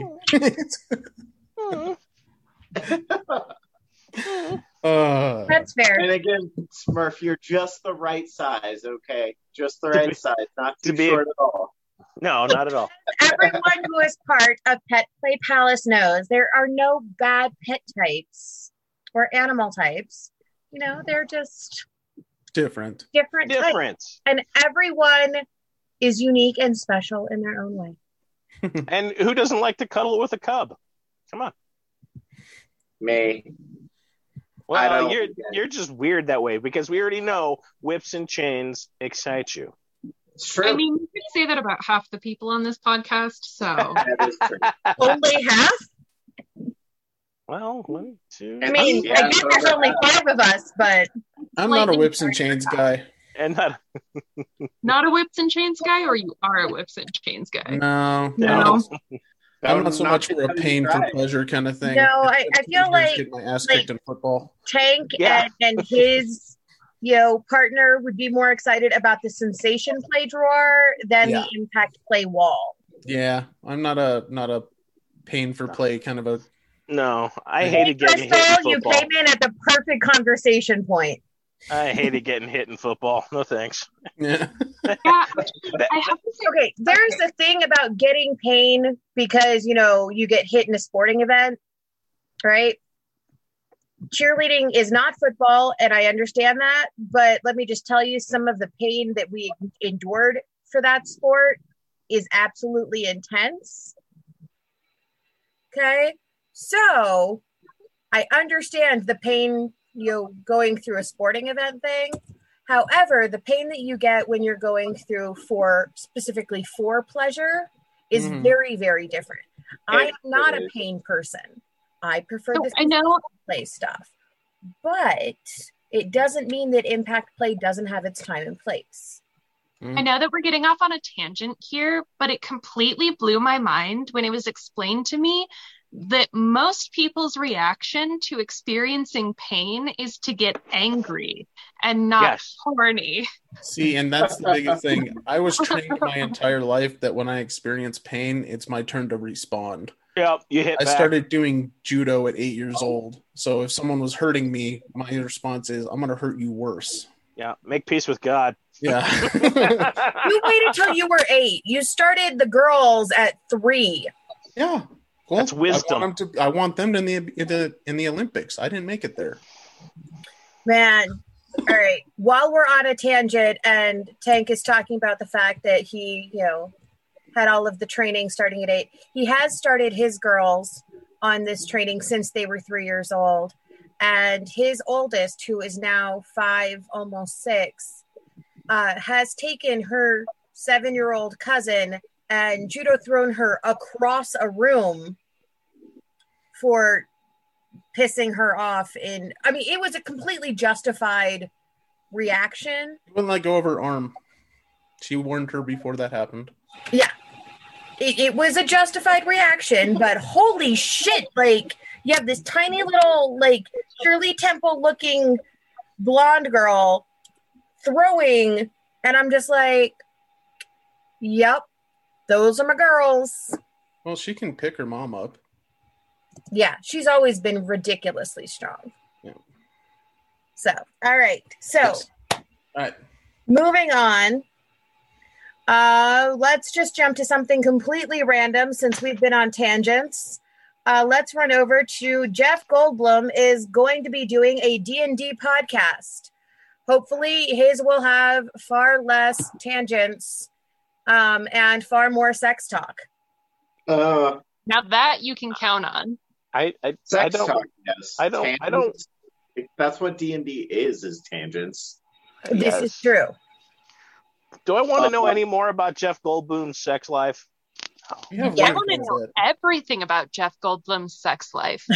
[SPEAKER 3] That's fair.
[SPEAKER 5] And again, Smurf, you're just the right size, okay? Just the right size, not too short at all.
[SPEAKER 4] No, not at all.
[SPEAKER 3] Everyone who is part of Pet Play Palace knows there are no bad pet types or animal types. They're just
[SPEAKER 6] Different.
[SPEAKER 3] different types. And everyone is unique and special in their own way.
[SPEAKER 4] And who doesn't like to cuddle with a cub? Come on.
[SPEAKER 5] Me.
[SPEAKER 4] Well, you're just weird that way because we already know whips and chains excite you.
[SPEAKER 5] It's true.
[SPEAKER 2] I mean, you could say that about half the people on this podcast, so.
[SPEAKER 5] That is true.
[SPEAKER 3] Only half?
[SPEAKER 4] Well, 1, 2.
[SPEAKER 3] I mean, I guess there's only 5 of us, but
[SPEAKER 6] I'm not a whips and chains guy.
[SPEAKER 4] And not
[SPEAKER 2] Not a whips and chains guy, or you are a whips and chains guy?
[SPEAKER 6] No. I'm not so much for a pain for pleasure kind of thing.
[SPEAKER 3] no, I feel like
[SPEAKER 6] Get my ass kicked in football.
[SPEAKER 3] Tank and his partner would be more excited about the sensation play drawer than the impact play wall.
[SPEAKER 6] Yeah, I'm not a pain for play kind of a.
[SPEAKER 4] No, I hated getting hit in
[SPEAKER 3] Crystal, you
[SPEAKER 4] football.
[SPEAKER 3] came in at the perfect conversation point.
[SPEAKER 4] I hated getting hit in football. No thanks.
[SPEAKER 6] Yeah.
[SPEAKER 2] Yeah, I have to say,
[SPEAKER 3] Okay, there's a thing about getting pain because you get hit in a sporting event, right? Cheerleading is not football, and I understand that, but let me just tell you, some of the pain that we endured for that sport is absolutely intense. Okay, so I understand the pain going through a sporting event thing. However, the pain that you get when you're going through specifically for pleasure is very, very different. I am not a pain person. I prefer this play stuff, but it doesn't mean that impact play doesn't have its time and place.
[SPEAKER 2] I know that we're getting off on a tangent here, but it completely blew my mind when it was explained to me that most people's reaction to experiencing pain is to get angry and not horny.
[SPEAKER 6] See, and that's the biggest thing. I was trained my entire life that when I experience pain, it's my turn to respond.
[SPEAKER 4] Yep, you hit
[SPEAKER 6] I
[SPEAKER 4] back.
[SPEAKER 6] started doing judo at 8 years old. So if someone was hurting me, my response is, I'm going to hurt you worse.
[SPEAKER 4] Yeah, make peace with God.
[SPEAKER 6] Yeah.
[SPEAKER 3] You waited till you were 8. You started the girls at 3.
[SPEAKER 6] Yeah. Well,
[SPEAKER 4] That's wisdom.
[SPEAKER 6] I want them in the Olympics. I didn't make it there.
[SPEAKER 3] Man. All right. While we're on a tangent and Tank is talking about the fact that he, had all of the training starting at 8, he has started his girls on this training since they were 3 years old. And his oldest, who is now 5, almost 6, has taken her 7-year-old cousin and judo thrown her across a room for pissing her off. It was a completely justified reaction.
[SPEAKER 6] She wouldn't let go of her arm. She warned her before that happened.
[SPEAKER 3] Yeah. It was a justified reaction, but holy shit, you have this tiny little, Shirley Temple looking blonde girl throwing, and I'm just like, yep, those are my girls.
[SPEAKER 6] Well, she can pick her mom up.
[SPEAKER 3] Yeah, she's always been ridiculously strong.
[SPEAKER 6] Yeah.
[SPEAKER 3] So, all right. So,
[SPEAKER 6] Yes. All right.
[SPEAKER 3] moving on. Let's just jump to something completely random since we've been on tangents. Let's run over to Jeff Goldblum is going to be doing a D&D podcast. Hopefully his will have far less tangents and far more sex talk.
[SPEAKER 2] Now that you can count on.
[SPEAKER 4] I
[SPEAKER 5] Sex
[SPEAKER 4] don't.
[SPEAKER 5] talk, yes.
[SPEAKER 4] I don't.
[SPEAKER 5] Tangents, that's what D&D is tangents.
[SPEAKER 3] This is true.
[SPEAKER 4] Do I want to know any more about Jeff Goldblum's sex life?
[SPEAKER 2] I want to know everything about Jeff Goldblum's sex life.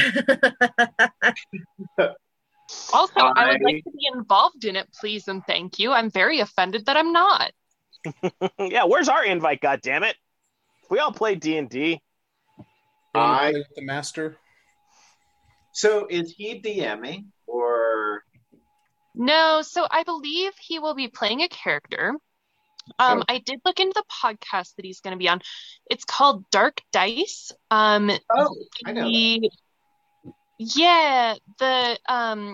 [SPEAKER 2] Also, I would like to be involved in it, please and thank you. I'm very offended that I'm not.
[SPEAKER 4] Yeah, where's our invite, goddammit? We all play D&D.
[SPEAKER 6] Play with the master.
[SPEAKER 5] So is he DMing or?
[SPEAKER 2] No, so I believe he will be playing a character. I did look into the podcast that he's going to be on. It's called Dark Dice.
[SPEAKER 5] I know that.
[SPEAKER 2] Yeah, the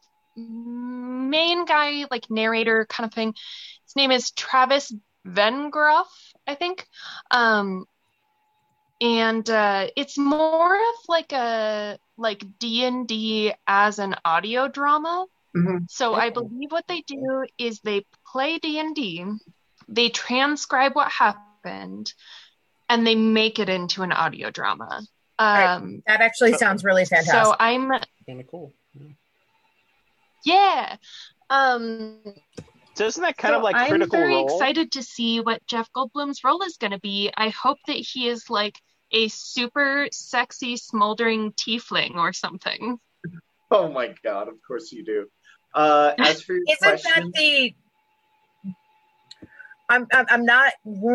[SPEAKER 2] main guy, like narrator kind of thing. His name is Travis Vengroff, I think. And it's more of like a D&D as an audio drama.
[SPEAKER 5] Mm-hmm.
[SPEAKER 2] So I believe what they do is they play D&D, they transcribe what happened, and they make it into an audio drama.
[SPEAKER 3] That actually sounds really fantastic.
[SPEAKER 2] So I'm
[SPEAKER 6] kind of cool.
[SPEAKER 2] Yeah.
[SPEAKER 4] So isn't that kind of like
[SPEAKER 2] I'm
[SPEAKER 4] Critical
[SPEAKER 2] very
[SPEAKER 4] Role?
[SPEAKER 2] excited to see what Jeff Goldblum's role is going to be. I hope that he is like a super sexy, smoldering tiefling or something.
[SPEAKER 5] Oh my god! Of course you do. As for your
[SPEAKER 3] Isn't
[SPEAKER 5] question,
[SPEAKER 3] that the? I'm not.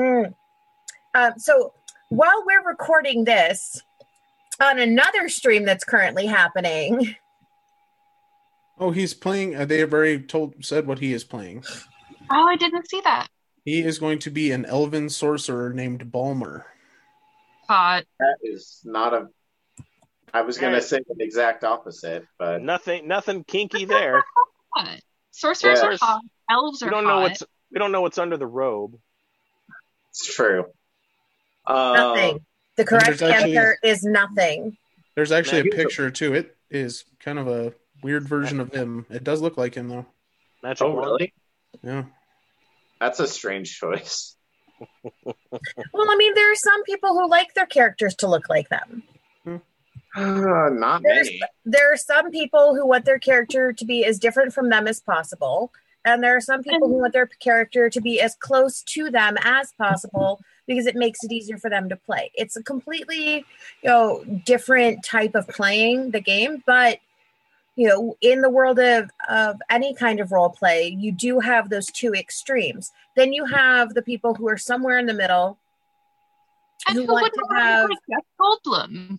[SPEAKER 3] So while we're recording this on another stream that's currently happening.
[SPEAKER 6] Oh, he's playing. They have already said what he is playing.
[SPEAKER 2] Oh, I didn't see that.
[SPEAKER 6] He is going to be an elven sorcerer named Balmer.
[SPEAKER 2] Hot.
[SPEAKER 5] that is not a. I was going to say the exact opposite, but
[SPEAKER 4] Nothing kinky there.
[SPEAKER 2] Hot. Sorcerers
[SPEAKER 5] Yeah.
[SPEAKER 2] are hot. Elves are
[SPEAKER 4] We don't know what's under the robe.
[SPEAKER 5] it's true.
[SPEAKER 3] Nothing. The correct
[SPEAKER 6] there's actually-
[SPEAKER 3] answer is nothing.
[SPEAKER 6] There's actually
[SPEAKER 5] Man,
[SPEAKER 6] a picture too. It is kind of a weird version of him. It does look like him though.
[SPEAKER 4] Magic
[SPEAKER 5] Oh,
[SPEAKER 4] wand.
[SPEAKER 5] really?
[SPEAKER 6] Yeah.
[SPEAKER 5] That's a strange choice.
[SPEAKER 3] Well, I mean, there are some people who like their characters to look like them.
[SPEAKER 5] Not many.
[SPEAKER 3] There are some people who want their character to be as different from them as possible. And there are some people who want their character to be as close to them as possible because it makes it easier for them to play. It's a completely, different type of playing the game. But, in the world of any kind of role play, you do have those two extremes. Then you have the people who are somewhere in the middle.
[SPEAKER 2] And who would want like Jeff Goldblum?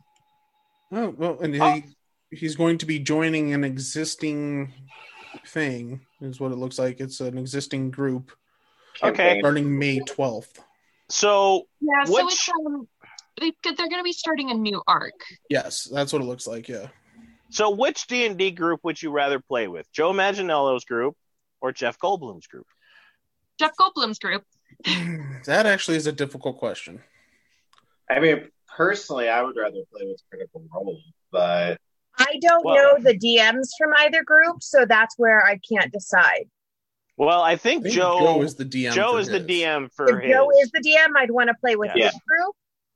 [SPEAKER 6] Oh well, and he's going to be joining an existing thing. Is what it looks like. It's an existing group.
[SPEAKER 4] Okay.
[SPEAKER 6] Starting May 12th.
[SPEAKER 4] So
[SPEAKER 2] Yeah, so
[SPEAKER 4] which
[SPEAKER 2] it's they're going to be starting a new arc.
[SPEAKER 6] Yes, that's what it looks like. Yeah.
[SPEAKER 4] so which D&D group would you rather play with? Joe Manganiello's group or Jeff Goldblum's group?
[SPEAKER 2] Jeff Goldblum's group.
[SPEAKER 6] That actually is a difficult question.
[SPEAKER 5] I mean, personally, I would rather play with Critical Role, but
[SPEAKER 3] I don't know the DMs from either group, so that's where I can't decide.
[SPEAKER 4] Well, I think
[SPEAKER 6] Joe is the DM.
[SPEAKER 4] Joe
[SPEAKER 6] for
[SPEAKER 4] is the
[SPEAKER 6] his.
[SPEAKER 4] DM for
[SPEAKER 3] If
[SPEAKER 4] his.
[SPEAKER 3] Joe is the DM, I'd want to play with
[SPEAKER 4] Yeah.
[SPEAKER 3] his group.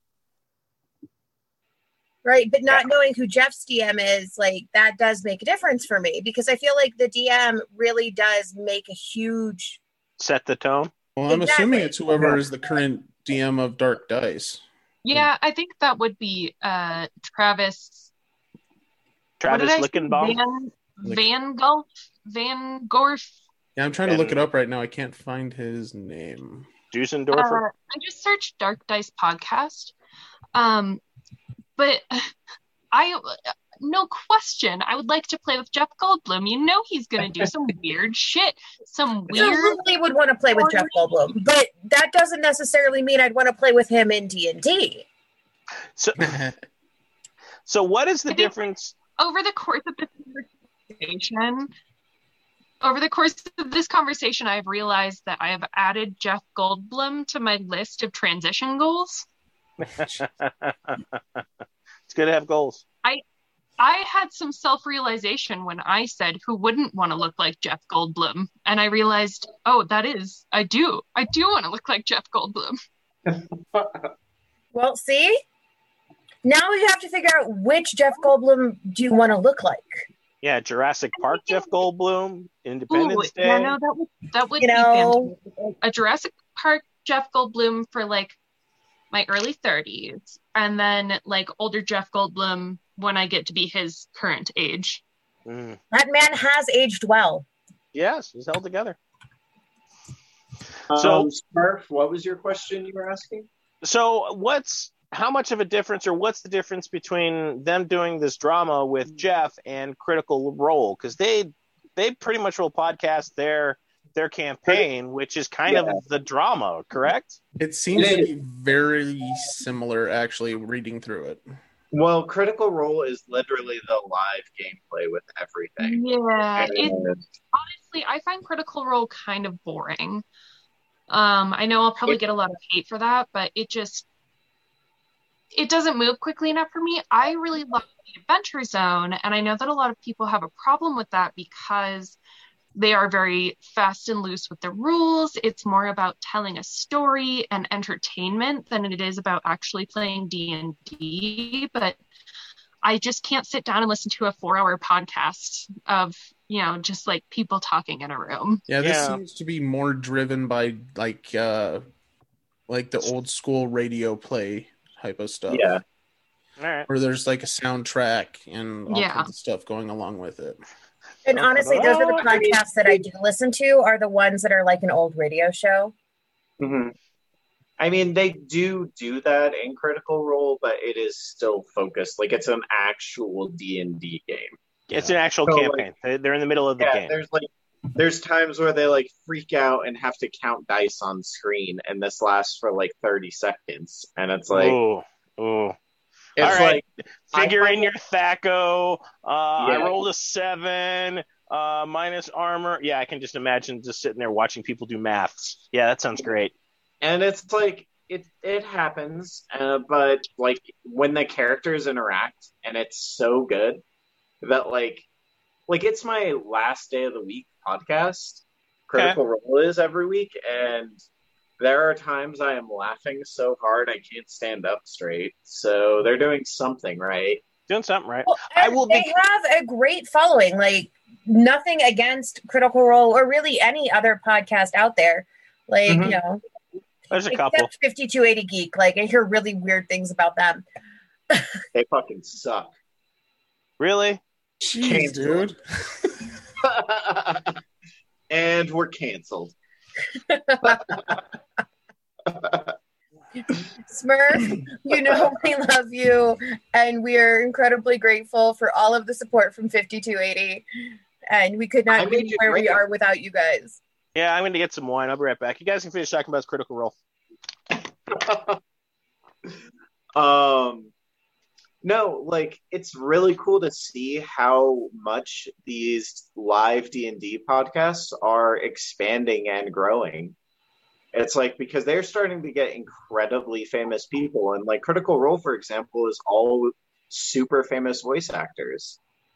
[SPEAKER 3] Right, but not knowing who Jeff's DM is, like, that does make a difference for me because I feel like the DM really does make a huge...
[SPEAKER 4] Set the tone.
[SPEAKER 6] Well, I'm
[SPEAKER 3] Exactly.
[SPEAKER 6] assuming it's whoever is the current DM of Dark Dice.
[SPEAKER 2] Yeah, I think that would be Travis.
[SPEAKER 4] Travis
[SPEAKER 2] what did I say?
[SPEAKER 4] Lickenbaum.
[SPEAKER 2] Van Gorf.
[SPEAKER 6] Yeah, I'm trying to look it up right now. I can't find his name.
[SPEAKER 4] Dusendorfer.
[SPEAKER 2] I just searched Dark Dice podcast. But no question, I would like to play with Jeff Goldblum. You know he's going to do some weird shit. Some weird...
[SPEAKER 3] Absolutely would want to play with Jeff Goldblum, but that doesn't necessarily mean I'd want to play with him in D&D.
[SPEAKER 4] So what is the difference?
[SPEAKER 2] Over the course of this conversation, Over the course of this conversation, I've realized that I have added Jeff Goldblum to my list of transition goals.
[SPEAKER 4] It's good to have goals.
[SPEAKER 2] I had some self-realization when I said who wouldn't want to look like Jeff Goldblum. And I realized, I do want to look like Jeff Goldblum.
[SPEAKER 3] Well, see? Now we have to figure out which Jeff Goldblum do you want to look like.
[SPEAKER 4] Yeah, Jurassic Park Jeff Goldblum, Independence Day.
[SPEAKER 2] Yeah, no, that would be fantastic. A Jurassic Park Jeff Goldblum for like my early 30s, and then like older Jeff Goldblum when I get to be his current age.
[SPEAKER 3] That man has aged well.
[SPEAKER 4] Yes, he's held together.
[SPEAKER 5] So, Smurf, what was your question you were asking?
[SPEAKER 4] So how much of a difference, or what's the difference between them doing this drama with Jeff and Critical Role? Because they pretty much will podcast their campaign, which is kind of the drama, correct?
[SPEAKER 6] It seems to be very similar, actually, reading through it.
[SPEAKER 5] Well, Critical Role is literally the live gameplay with everything.
[SPEAKER 2] Yeah, honestly, I find Critical Role kind of boring. I know I'll probably get a lot of hate for that, but it doesn't move quickly enough for me. I really love the Adventure Zone, and I know that a lot of people have a problem with that because they are very fast and loose with the rules. It's more about telling a story and entertainment than it is about actually playing D&D. But I just can't sit down and listen to a 4-hour podcast of, just like people talking in a room.
[SPEAKER 6] Yeah, this seems to be more driven by like the old school radio play type of stuff.
[SPEAKER 5] Yeah.
[SPEAKER 4] All right.
[SPEAKER 6] Where there's like a soundtrack and all kinds of stuff going along with it.
[SPEAKER 3] And honestly, those are the podcasts that I do listen to, are the ones that are like an old radio show.
[SPEAKER 5] Mm-hmm. I mean, they do that in Critical Role, but it is still focused. Like, it's an actual D&D game.
[SPEAKER 4] It's an actual campaign. Like, they're in the middle of the game.
[SPEAKER 5] There's times where they like freak out and have to count dice on screen, and this lasts for like 30 seconds. And it's like,
[SPEAKER 4] ooh.
[SPEAKER 5] It's
[SPEAKER 4] all right,
[SPEAKER 5] like,
[SPEAKER 4] figure in your THAC0. I rolled a 7, minus armor. Yeah, I can just imagine just sitting there watching people do maths. Yeah, that sounds great.
[SPEAKER 5] And it's like, it happens, but like when the characters interact, and it's so good that like it's my last day of the week podcast. Critical Role is every week, and there are times I am laughing so hard I can't stand up straight. So they're doing something right.
[SPEAKER 4] Doing something right.
[SPEAKER 3] Well, they have a great following. Like, nothing against Critical Role or really any other podcast out there. Like,
[SPEAKER 4] there's a couple.
[SPEAKER 3] 5280 Geek. Like, I hear really weird things about them.
[SPEAKER 5] They fucking suck.
[SPEAKER 4] Really?
[SPEAKER 6] Jeez, dude.
[SPEAKER 5] And we're canceled.
[SPEAKER 3] Smurf, we love you, and we are incredibly grateful for all of the support from 5280, and we could not be where we are without you guys.
[SPEAKER 4] Yeah, I'm going to get some wine. I'll be right back. You guys can finish talking about Critical Role.
[SPEAKER 5] No, like, it's really cool to see how much these live D&D podcasts are expanding and growing. It's like, because they're starting to get incredibly famous people, and like Critical Role, for example, is all super famous voice actors.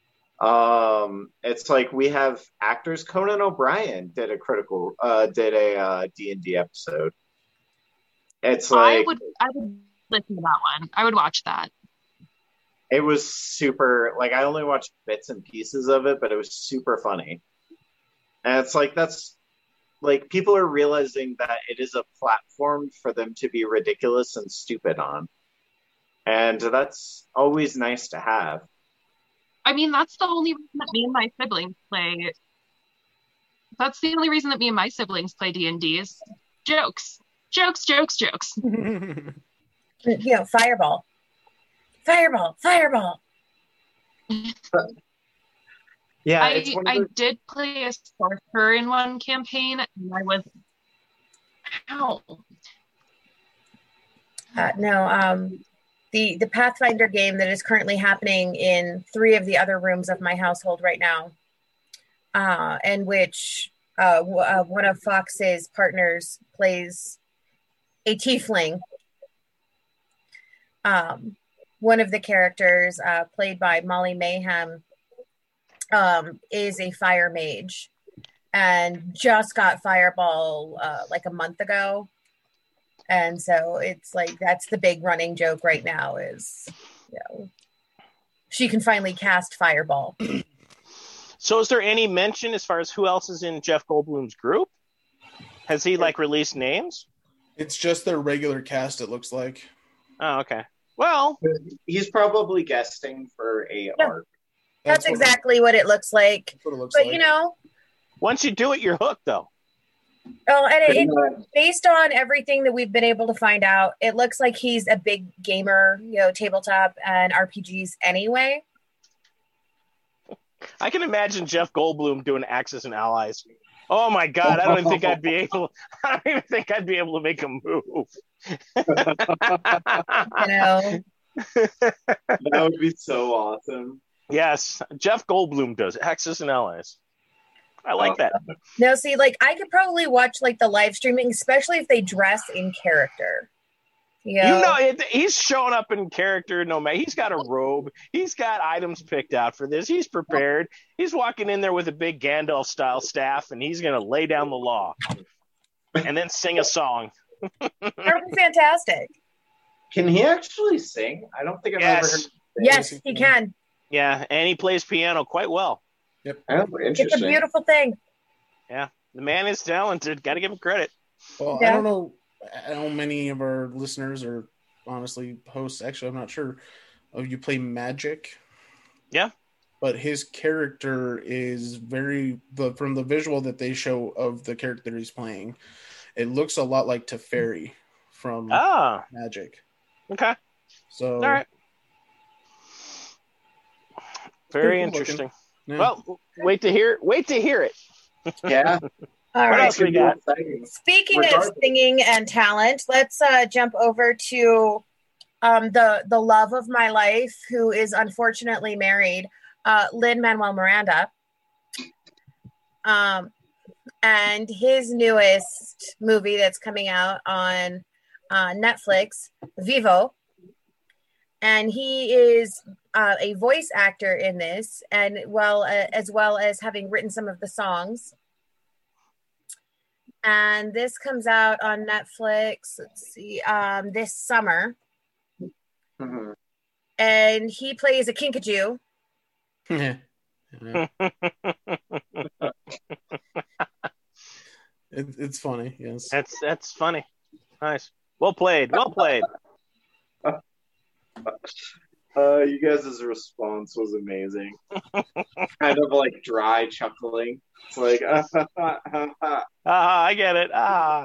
[SPEAKER 5] It's like we have actors. Conan O'Brien did a D&D episode. It's like
[SPEAKER 2] I would listen to that one. I would watch that.
[SPEAKER 5] It was super, like, I only watched bits and pieces of it, but it was super funny. And it's like, that's, like, people are realizing that it is a platform for them to be ridiculous and stupid on. And that's always nice to have.
[SPEAKER 2] I mean, that's the only reason that me and my siblings play. That's the only reason that me and my siblings play D&D is jokes. Jokes.
[SPEAKER 3] Fireball.
[SPEAKER 5] Yeah,
[SPEAKER 2] I did play a sorcerer in one campaign, and I was the
[SPEAKER 3] Pathfinder game that is currently happening in 3 of the other rooms of my household right now. in which one of Fox's partners plays a tiefling. One of the characters, played by Molly Mayhem, is a fire mage and just got Fireball like a month ago. And so it's like, that's the big running joke right now is, she can finally cast Fireball.
[SPEAKER 4] So is there any mention as far as who else is in Jeff Goldblum's group? Has he released names?
[SPEAKER 6] It's just their regular cast, it looks like.
[SPEAKER 4] Oh, okay. Well,
[SPEAKER 5] he's probably guesting for a arc.
[SPEAKER 3] That's exactly what it looks like.
[SPEAKER 6] That's what it looks
[SPEAKER 3] but
[SPEAKER 6] like.
[SPEAKER 4] Once you do it, you're hooked, though.
[SPEAKER 3] Oh, and based on everything that we've been able to find out, it looks like he's a big gamer, tabletop and RPGs anyway.
[SPEAKER 4] I can imagine Jeff Goldblum doing Axis and Allies. Oh my God! I don't even think I'd be able to make a move.
[SPEAKER 5] That would be so awesome.
[SPEAKER 4] Yes, Jeff Goldblum does Axis and Allies. I like that.
[SPEAKER 3] No, see, I could probably watch the live streaming, especially if they dress in character.
[SPEAKER 4] He's showing up in character. No matter, he's got a robe. He's got items picked out for this. He's prepared. He's walking in there with a big Gandalf style staff, and he's going to lay down the law, and then sing a song.
[SPEAKER 3] That would be fantastic.
[SPEAKER 5] Can he actually sing? I don't think I've ever heard him sing.
[SPEAKER 3] Yes, he can.
[SPEAKER 4] Yeah, and he plays piano quite well.
[SPEAKER 6] Yep.
[SPEAKER 5] Oh, interesting.
[SPEAKER 3] It's a beautiful thing.
[SPEAKER 4] Yeah, the man is talented. Got to give him credit.
[SPEAKER 6] Well, I don't know how many of our listeners or honestly hosts, actually, I'm not sure, of you play Magic.
[SPEAKER 4] Yeah.
[SPEAKER 6] But his character is from the visual that they show of the character he's playing, it looks a lot like Teferi from Magic.
[SPEAKER 4] Okay.
[SPEAKER 6] So.
[SPEAKER 4] All right. Very interesting.
[SPEAKER 6] Yeah.
[SPEAKER 4] Well, wait to hear it.
[SPEAKER 5] Yeah.
[SPEAKER 3] All
[SPEAKER 4] what
[SPEAKER 3] right.
[SPEAKER 4] else we got?
[SPEAKER 3] Speaking of singing and talent, let's jump over to the love of my life, who is unfortunately married, Lin-Manuel Miranda. And his newest movie that's coming out on Netflix, Vivo. And he is a voice actor in this, and as well as having written some of the songs. And this comes out on Netflix, let's see, this summer.
[SPEAKER 5] Mm-hmm.
[SPEAKER 3] And he plays a kinkajou.
[SPEAKER 6] It's funny, yes.
[SPEAKER 4] That's funny. Nice. Well played.
[SPEAKER 5] You guys' response was amazing. Kind of dry chuckling. It's like,
[SPEAKER 4] I get it.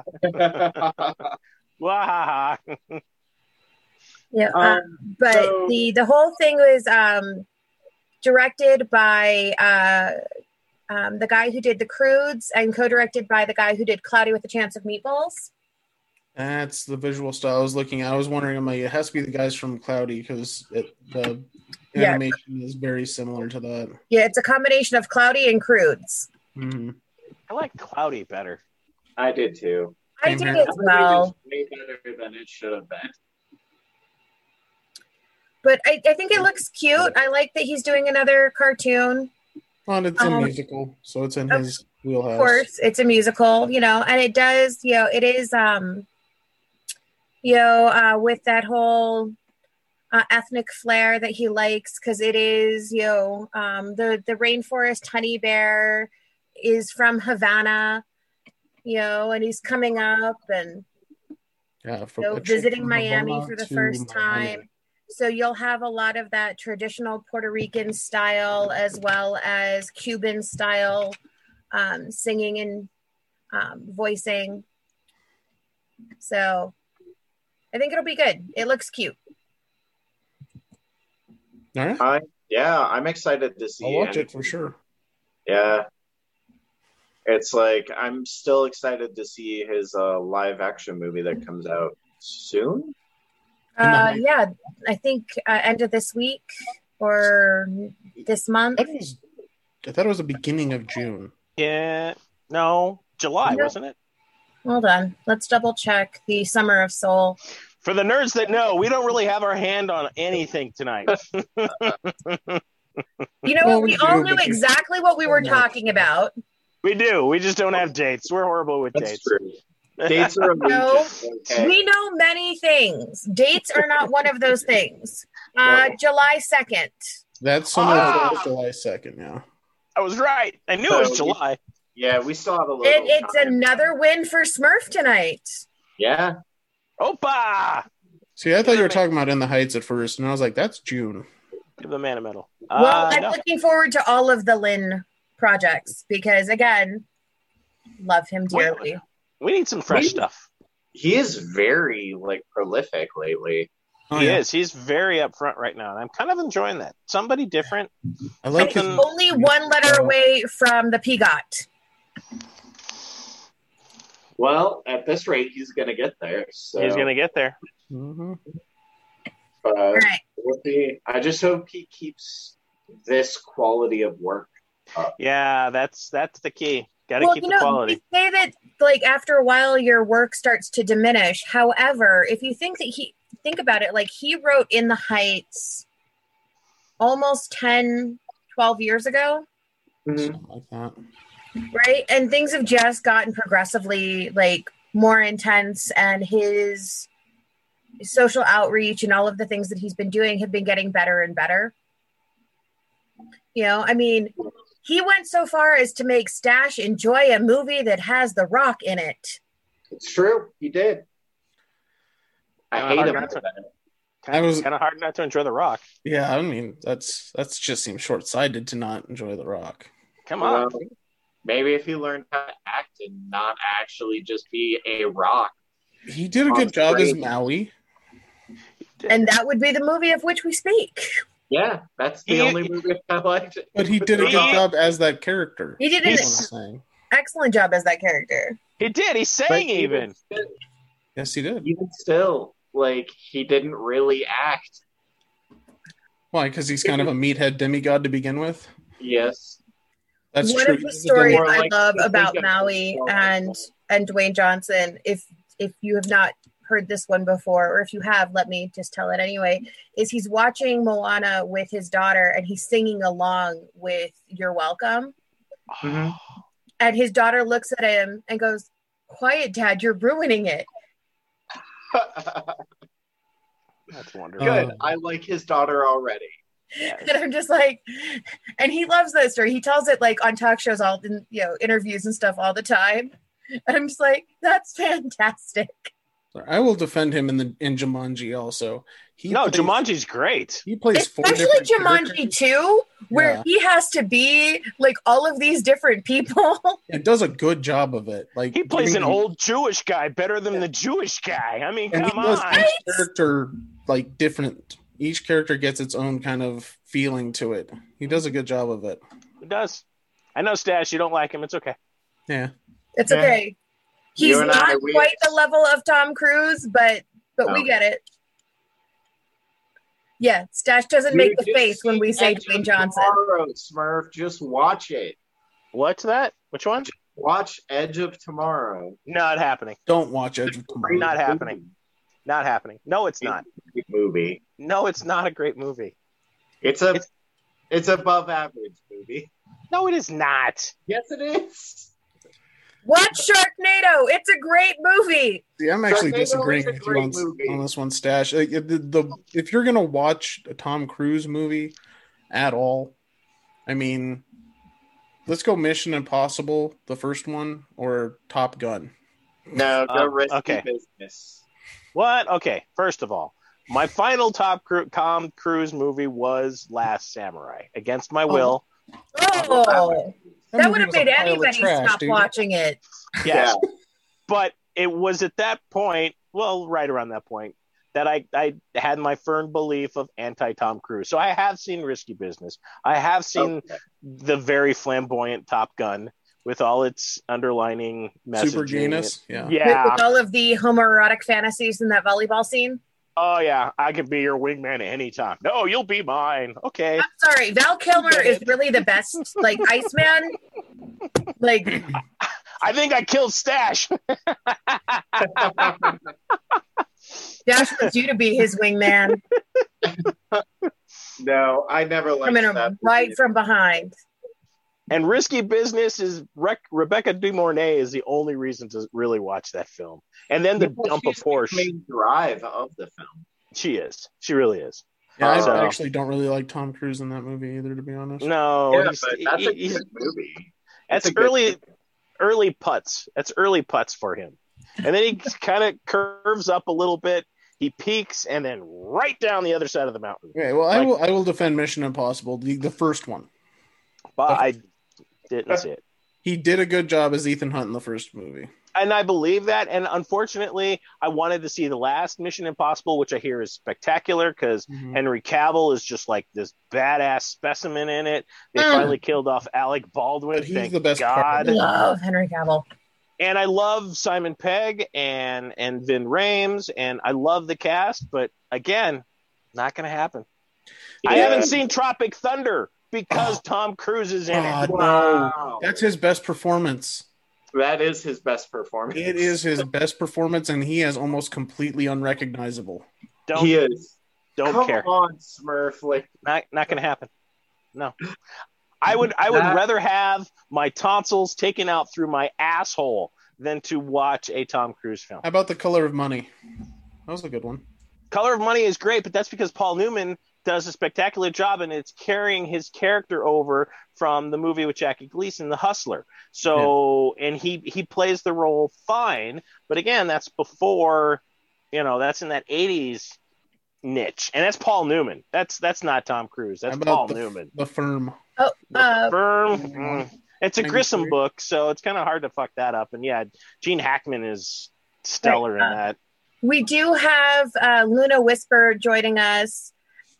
[SPEAKER 4] Wow.
[SPEAKER 3] Yeah, but the whole thing was directed by the guy who did The Croods and co-directed by the guy who did Cloudy with a Chance of Meatballs.
[SPEAKER 6] That's the visual style I was looking at. I was wondering, it has to be the guys from Cloudy because the animation is very similar to that.
[SPEAKER 3] Yeah, it's a combination of Cloudy and Croods.
[SPEAKER 6] Mm-hmm.
[SPEAKER 4] I like Cloudy better.
[SPEAKER 5] I did too.
[SPEAKER 3] I did as well.
[SPEAKER 5] Way better than it should have been.
[SPEAKER 3] But I think it looks cute. I like that he's doing another cartoon.
[SPEAKER 6] Well, it's a musical, so it's in his wheelhouse.
[SPEAKER 3] Of course, it's a musical, and it does, it is, with that whole ethnic flair that he likes, because it is, the rainforest honey bear is from Havana, and he's coming up and visiting Miami for the first time. So you'll have a lot of that traditional Puerto Rican style as well as Cuban style singing and voicing. So I think it'll be good. It looks cute.
[SPEAKER 6] All right.
[SPEAKER 5] I'm excited to see it.
[SPEAKER 6] I'll watch it for sure.
[SPEAKER 5] Yeah. It's I'm still excited to see his live action movie that comes out soon.
[SPEAKER 3] I think end of this week or this month.
[SPEAKER 6] I thought it was the beginning of June.
[SPEAKER 4] Yeah, no, July,
[SPEAKER 3] No.
[SPEAKER 4] wasn't it?
[SPEAKER 3] Hold on. Let's double check the Summer of Soul.
[SPEAKER 4] For the nerds that know, we don't really have our hand on anything tonight.
[SPEAKER 3] You know
[SPEAKER 6] Well,
[SPEAKER 3] what? We
[SPEAKER 6] we
[SPEAKER 3] all
[SPEAKER 6] do,
[SPEAKER 3] knew
[SPEAKER 6] but you-
[SPEAKER 3] exactly what we were talking about.
[SPEAKER 4] We do. We just don't have dates. We're horrible with
[SPEAKER 5] That's
[SPEAKER 4] dates.
[SPEAKER 5] true. Dates are
[SPEAKER 3] No.
[SPEAKER 5] illusions. Okay.
[SPEAKER 3] We know many things. Dates are not one of those things.
[SPEAKER 5] No.
[SPEAKER 3] July 2nd.
[SPEAKER 6] That's somewhere
[SPEAKER 4] Ah!
[SPEAKER 6] July 2nd, yeah.
[SPEAKER 4] I was right. I knew it was July.
[SPEAKER 5] Yeah, we still have a little.
[SPEAKER 3] It's
[SPEAKER 5] time.
[SPEAKER 3] another win for Smurf tonight.
[SPEAKER 5] Yeah.
[SPEAKER 4] Opa!
[SPEAKER 6] See, I thought you were talking about In the Heights at first, and I was like, that's June.
[SPEAKER 4] Give the man a medal.
[SPEAKER 3] Well, I'm
[SPEAKER 4] No.
[SPEAKER 3] looking forward to all of the Lynn projects because, again, love him dearly.
[SPEAKER 4] We need some fresh stuff.
[SPEAKER 5] He is very prolific lately.
[SPEAKER 4] He is. He's very upfront right now, and I'm kind of enjoying that. Somebody different.
[SPEAKER 6] I like his.
[SPEAKER 4] Something-
[SPEAKER 3] Only one letter away from the PGOT.
[SPEAKER 5] Well, at this rate, he's going to get there. So,
[SPEAKER 4] He's going to get there.
[SPEAKER 6] Mhm.
[SPEAKER 3] All right.
[SPEAKER 5] we'll see. I just hope he keeps this quality of work up.
[SPEAKER 4] Yeah, that's the key. Got to
[SPEAKER 3] Well,
[SPEAKER 4] keep
[SPEAKER 3] you
[SPEAKER 4] the
[SPEAKER 3] know,
[SPEAKER 4] quality.
[SPEAKER 3] they say that after a while your work starts to diminish. However, if you think about it, he wrote In the Heights almost 10, 12 years ago,
[SPEAKER 6] Something like that.
[SPEAKER 3] right? And things have just gotten progressively more intense, and his social outreach and all of the things that he's been doing have been getting better and better. I mean, he went so far as to make Stash enjoy a movie that has The Rock in it.
[SPEAKER 5] It's true. He did. I hate him.
[SPEAKER 4] Hard
[SPEAKER 5] for that.
[SPEAKER 6] I was,
[SPEAKER 4] Kind of hard not to enjoy The Rock.
[SPEAKER 6] yeah, I mean, that's just seems short-sighted to not enjoy The Rock.
[SPEAKER 4] Come on.
[SPEAKER 5] Well, maybe if he learned how to act and not actually just be a rock.
[SPEAKER 6] He did a good job as
[SPEAKER 5] Great.
[SPEAKER 6] Maui.
[SPEAKER 3] And that would be the movie of which we speak.
[SPEAKER 5] Yeah, that's the
[SPEAKER 4] He-
[SPEAKER 5] only movie I liked.
[SPEAKER 6] But he did a good
[SPEAKER 4] He-
[SPEAKER 6] job as that character.
[SPEAKER 3] He did an
[SPEAKER 6] That's
[SPEAKER 4] He's-
[SPEAKER 6] what I'm saying.
[SPEAKER 3] excellent job as that character.
[SPEAKER 4] He did. He sang
[SPEAKER 5] But
[SPEAKER 4] even.
[SPEAKER 6] Yes, he did.
[SPEAKER 5] Even still, he didn't really act.
[SPEAKER 6] Why? Because he's kind of a meathead demigod to begin with.
[SPEAKER 5] Yes.
[SPEAKER 6] That's
[SPEAKER 3] One
[SPEAKER 6] true.
[SPEAKER 3] of the
[SPEAKER 6] He's a
[SPEAKER 3] stories
[SPEAKER 5] more
[SPEAKER 3] I
[SPEAKER 5] like
[SPEAKER 3] love
[SPEAKER 5] to
[SPEAKER 3] about
[SPEAKER 5] think of
[SPEAKER 3] Maui
[SPEAKER 5] himself
[SPEAKER 3] and Dwayne Johnson, if you have not heard this one before, or if you have, let me just tell it anyway, is he's watching Moana with his daughter and he's singing along with You're Welcome.
[SPEAKER 5] Mhm.
[SPEAKER 3] And his daughter looks at him and goes, "Quiet, Dad, you're ruining it."
[SPEAKER 4] That's wonderful.
[SPEAKER 5] Good. I like his daughter already.
[SPEAKER 3] And I'm just like, and he loves that story. He tells it on talk shows, all in interviews and stuff all the time. And I'm just like, that's fantastic.
[SPEAKER 6] I will defend him in Jumanji also.
[SPEAKER 4] Jumanji's great.
[SPEAKER 6] He plays four
[SPEAKER 3] Especially
[SPEAKER 6] different
[SPEAKER 3] Jumanji
[SPEAKER 6] characters.
[SPEAKER 3] 2, where
[SPEAKER 6] Yeah.
[SPEAKER 3] he has to be all of these different people.
[SPEAKER 6] It does a good job of it.
[SPEAKER 4] He plays an
[SPEAKER 6] giving-
[SPEAKER 4] old Jewish guy better than the Jewish guy. I mean,
[SPEAKER 6] and he
[SPEAKER 4] come
[SPEAKER 6] does
[SPEAKER 4] on.
[SPEAKER 6] each character different. Each character gets its own kind of feeling to it. He does a good job of it.
[SPEAKER 4] He does. I know, Stash, you don't like him. It's okay.
[SPEAKER 6] Yeah.
[SPEAKER 3] It's
[SPEAKER 6] Yeah.
[SPEAKER 3] okay. He's
[SPEAKER 5] You and
[SPEAKER 3] not
[SPEAKER 5] I,
[SPEAKER 3] quite the level of Tom Cruise, but we
[SPEAKER 5] No.
[SPEAKER 3] get it. Yeah, Stash doesn't make the
[SPEAKER 5] Dude,
[SPEAKER 3] face
[SPEAKER 5] just
[SPEAKER 3] when we
[SPEAKER 5] see
[SPEAKER 3] say
[SPEAKER 5] Edge of
[SPEAKER 3] Dwayne Johnson.
[SPEAKER 5] Tomorrow, Smurf, just watch it.
[SPEAKER 4] What's that? Which one?
[SPEAKER 5] Watch Edge of Tomorrow.
[SPEAKER 4] Not happening.
[SPEAKER 6] Don't watch Edge of Tomorrow.
[SPEAKER 4] Not happening. Not happening. No, it's not.
[SPEAKER 5] Great movie.
[SPEAKER 4] No, it's not a great movie.
[SPEAKER 5] It's above average movie.
[SPEAKER 4] No, it is not.
[SPEAKER 5] Yes, it is.
[SPEAKER 3] Watch Sharknado. It's a great movie.
[SPEAKER 6] See, I'm actually
[SPEAKER 5] Sharknado
[SPEAKER 6] disagreeing
[SPEAKER 5] is a
[SPEAKER 6] with you
[SPEAKER 5] great movie.
[SPEAKER 6] on this one, Stash. If you're gonna watch a Tom Cruise movie at all, I mean, let's go Mission Impossible, the first one, or Top Gun.
[SPEAKER 5] No, go risky
[SPEAKER 4] okay.
[SPEAKER 5] business.
[SPEAKER 4] What? Okay, first of all, my final Tom Cruise movie was Last Samurai. Against my will.
[SPEAKER 3] Oh, that would
[SPEAKER 6] movie
[SPEAKER 3] have
[SPEAKER 6] was a
[SPEAKER 3] made
[SPEAKER 6] pile of
[SPEAKER 3] anybody
[SPEAKER 6] trash,
[SPEAKER 3] stop
[SPEAKER 6] dude.
[SPEAKER 3] watching it.
[SPEAKER 4] Yes. But it was at that point, well, right around that point, that I had my firm belief of anti-Tom Cruise. So I have seen Risky Business. I have seen
[SPEAKER 5] Okay.
[SPEAKER 4] the very flamboyant Top Gun with all its underlining messaging.
[SPEAKER 6] Super Gayness. Yeah.
[SPEAKER 4] Yeah.
[SPEAKER 3] With all of the homoerotic fantasies in that volleyball scene.
[SPEAKER 4] Oh yeah, I can be your wingman anytime. No, you'll be mine. Okay.
[SPEAKER 3] I'm sorry, Val Kilmer is really the best, like Iceman. Like,
[SPEAKER 4] I think I killed Stash.
[SPEAKER 3] Dash wants you to be his wingman.
[SPEAKER 5] No, I never liked
[SPEAKER 3] Coming
[SPEAKER 5] that.
[SPEAKER 3] right
[SPEAKER 5] movie.
[SPEAKER 3] from behind.
[SPEAKER 4] And Risky Business is Rebecca De Mornay is the only reason to really watch that film. And then the dump of
[SPEAKER 5] She's
[SPEAKER 4] Porsche.
[SPEAKER 5] the main drive of the film.
[SPEAKER 4] She is. She really is.
[SPEAKER 6] Yeah,
[SPEAKER 4] So-
[SPEAKER 6] I actually don't really like Tom Cruise in that movie either, to be honest.
[SPEAKER 4] No,
[SPEAKER 5] Yeah,
[SPEAKER 4] he's-
[SPEAKER 5] but that's a
[SPEAKER 4] he's-
[SPEAKER 5] good movie.
[SPEAKER 4] that's
[SPEAKER 5] a good
[SPEAKER 4] early putts. That's early putts for him. And then he kind of curves up a little bit. He peaks and then right down the other side of the mountain.
[SPEAKER 6] Okay, well, I will defend Mission Impossible, the first one.
[SPEAKER 4] But I didn't see it.
[SPEAKER 6] He did a good job as Ethan Hunt in the first movie.
[SPEAKER 4] And I believe that. And unfortunately, I wanted to see the last Mission Impossible, which I hear is spectacular because
[SPEAKER 6] Mhm.
[SPEAKER 4] Henry Cavill is just like this badass specimen in it. They finally killed off Alec Baldwin.
[SPEAKER 6] But he's
[SPEAKER 4] Thank
[SPEAKER 6] the best part
[SPEAKER 4] God.
[SPEAKER 6] of it.
[SPEAKER 3] Love Henry Cavill.
[SPEAKER 4] And I love Simon Pegg and Vin Rames, and I love the cast. But again, not going to happen. I
[SPEAKER 5] Yeah.
[SPEAKER 4] haven't seen Tropic Thunder because Tom Cruise is in it.
[SPEAKER 6] God,
[SPEAKER 5] Wow.
[SPEAKER 6] no. That's his best performance.
[SPEAKER 5] That is his best performance.
[SPEAKER 6] It is his best performance, and he is almost completely unrecognizable.
[SPEAKER 5] He is.
[SPEAKER 4] Don't
[SPEAKER 5] Come
[SPEAKER 4] care.
[SPEAKER 5] on, Smurf. Like,
[SPEAKER 4] Not going to happen. No. I would rather have my tonsils taken out through my asshole than to watch a Tom Cruise film.
[SPEAKER 6] How about The Color of Money? That was a good one.
[SPEAKER 4] Color of Money is great, but that's because Paul Newman does a spectacular job, and it's carrying his character over from the movie with Jackie Gleason, The Hustler. So, and he plays the role fine, but again, that's before, that's in that 80s niche, and that's Paul Newman. That's not Tom Cruise. That's
[SPEAKER 6] How about
[SPEAKER 4] Paul
[SPEAKER 6] the,
[SPEAKER 4] Newman.
[SPEAKER 6] The Firm?
[SPEAKER 3] Oh,
[SPEAKER 4] Firm. It's a
[SPEAKER 6] 93.
[SPEAKER 4] Grissom book, so it's kind of hard to fuck that up. And yeah, Gene Hackman is stellar in that.
[SPEAKER 3] we do have Luna Whisper joining us,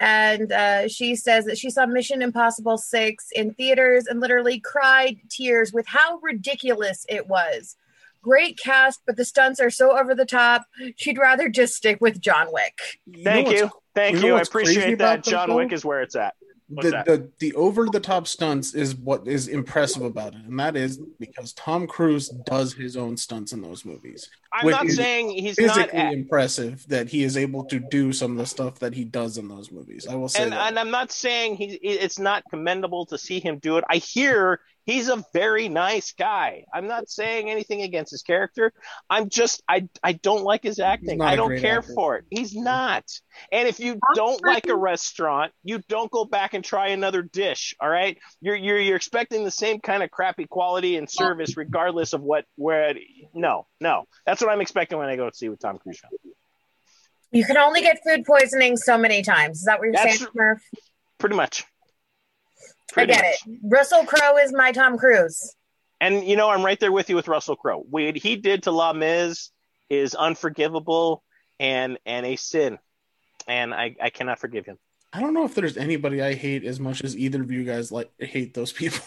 [SPEAKER 3] and she says that she saw Mission Impossible 6 in theaters and literally cried tears with how ridiculous it was. Great cast, but the stunts are so over the top. She'd rather just stick with John Wick.
[SPEAKER 4] Thank you.
[SPEAKER 6] you know
[SPEAKER 4] I
[SPEAKER 6] what's crazy
[SPEAKER 4] appreciate
[SPEAKER 6] about
[SPEAKER 4] that.
[SPEAKER 6] those,
[SPEAKER 4] John
[SPEAKER 6] though?
[SPEAKER 4] Wick is where it's at. What's that?
[SPEAKER 6] The over the top stunts is what is impressive about it, and that is because Tom Cruise does his own stunts in those movies.
[SPEAKER 4] I'm
[SPEAKER 6] which
[SPEAKER 4] not
[SPEAKER 6] is
[SPEAKER 4] saying he's not.
[SPEAKER 6] Physically impressive that he is able to do some of the stuff that he does in those movies. I will say
[SPEAKER 4] And
[SPEAKER 6] that.
[SPEAKER 4] I'm not saying it's not commendable to see him do it. I hear he's a very nice guy. I'm not saying anything against his character. I don't like his acting.
[SPEAKER 6] not
[SPEAKER 4] I
[SPEAKER 6] a
[SPEAKER 4] don't
[SPEAKER 6] great
[SPEAKER 4] care
[SPEAKER 6] actor.
[SPEAKER 4] for it. He's not. And if you don't like a restaurant, you don't go back and try another dish. All right, you're expecting the same kind of crappy quality and service regardless of no. That's what I'm expecting when I go see with Tom Cruise.
[SPEAKER 3] You can only get food poisoning so many times. Is that what you're
[SPEAKER 4] That's-
[SPEAKER 3] saying, Smurf?
[SPEAKER 4] Pretty much.
[SPEAKER 3] I get it. Russell Crowe is my Tom Cruise.
[SPEAKER 4] And I'm right there with you with Russell Crowe. What he did to La Miz is unforgivable and a sin, and I cannot forgive him.
[SPEAKER 6] I don't know if there's anybody I hate as much as either of you guys hate those people.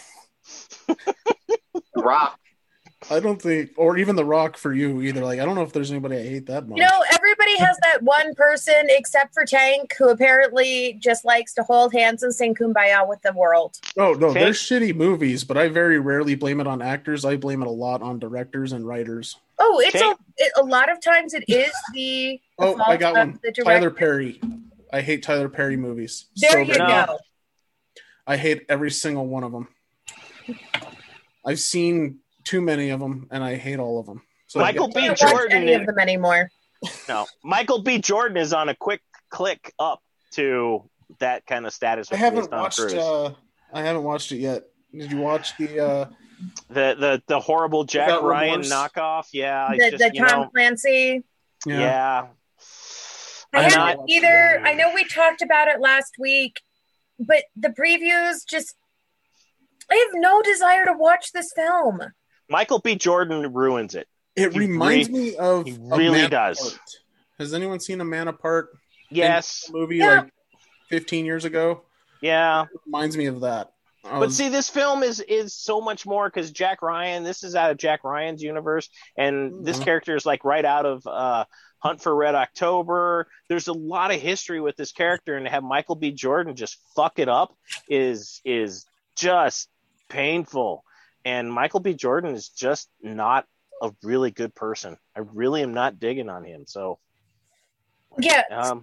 [SPEAKER 5] Rock.
[SPEAKER 6] I don't think, or even The Rock for you either. Like, I don't know if there's anybody I hate that much.
[SPEAKER 3] Everybody has that one person except for Tank who apparently just likes to hold hands and sing Kumbaya with the world.
[SPEAKER 6] No,
[SPEAKER 4] Tank-
[SPEAKER 6] they're shitty movies, but I very rarely blame it on actors. I blame it a lot on directors and writers.
[SPEAKER 3] Oh, it's
[SPEAKER 4] Tank-
[SPEAKER 3] a lot of times it is the
[SPEAKER 6] Oh,
[SPEAKER 3] fault
[SPEAKER 6] I got
[SPEAKER 3] of
[SPEAKER 6] one.
[SPEAKER 3] the director.
[SPEAKER 6] Tyler Perry. I hate Tyler Perry movies.
[SPEAKER 3] There
[SPEAKER 6] so
[SPEAKER 3] you
[SPEAKER 6] bad.
[SPEAKER 3] go.
[SPEAKER 6] I hate every single one of them. I've seen too many of them, and I hate all of them. So
[SPEAKER 4] Michael
[SPEAKER 3] I
[SPEAKER 4] B.
[SPEAKER 3] don't watch
[SPEAKER 4] Jordan.
[SPEAKER 3] any of them anymore.
[SPEAKER 4] No, Michael B. Jordan is on a quick click up to that kind of status.
[SPEAKER 6] I
[SPEAKER 4] with
[SPEAKER 6] haven't
[SPEAKER 4] Tom
[SPEAKER 6] watched.
[SPEAKER 4] Cruise.
[SPEAKER 6] I haven't watched it yet. Did you watch the?
[SPEAKER 4] The horrible Jack
[SPEAKER 6] Without
[SPEAKER 4] Ryan
[SPEAKER 6] Remorse?
[SPEAKER 4] knockoff. Yeah,
[SPEAKER 3] The Tom Clancy.
[SPEAKER 4] yeah.
[SPEAKER 3] I
[SPEAKER 4] I'm
[SPEAKER 3] haven't
[SPEAKER 4] not-
[SPEAKER 3] either. I know we talked about it last week, but the previews just. I have no desire to watch this film.
[SPEAKER 4] Michael B. Jordan ruins it.
[SPEAKER 6] It
[SPEAKER 4] He
[SPEAKER 6] reminds
[SPEAKER 4] re-
[SPEAKER 6] me of.
[SPEAKER 4] he
[SPEAKER 6] A
[SPEAKER 4] really
[SPEAKER 6] Man
[SPEAKER 4] does.
[SPEAKER 6] Apart. Has anyone seen A Man Apart?
[SPEAKER 4] Yes.
[SPEAKER 6] A movie
[SPEAKER 3] Yeah.
[SPEAKER 6] like 15 years ago.
[SPEAKER 4] Yeah.
[SPEAKER 6] It reminds me of that.
[SPEAKER 4] But see, this film is so much more because Jack Ryan. This is out of Jack Ryan's universe, and this
[SPEAKER 6] Mhm.
[SPEAKER 4] character is like right out of Hunt for Red October. There's a lot of history with this character, and to have Michael B. Jordan just fuck it up is just painful. And Michael B. Jordan is just not a really good person. I really am not digging on him. So
[SPEAKER 3] yeah,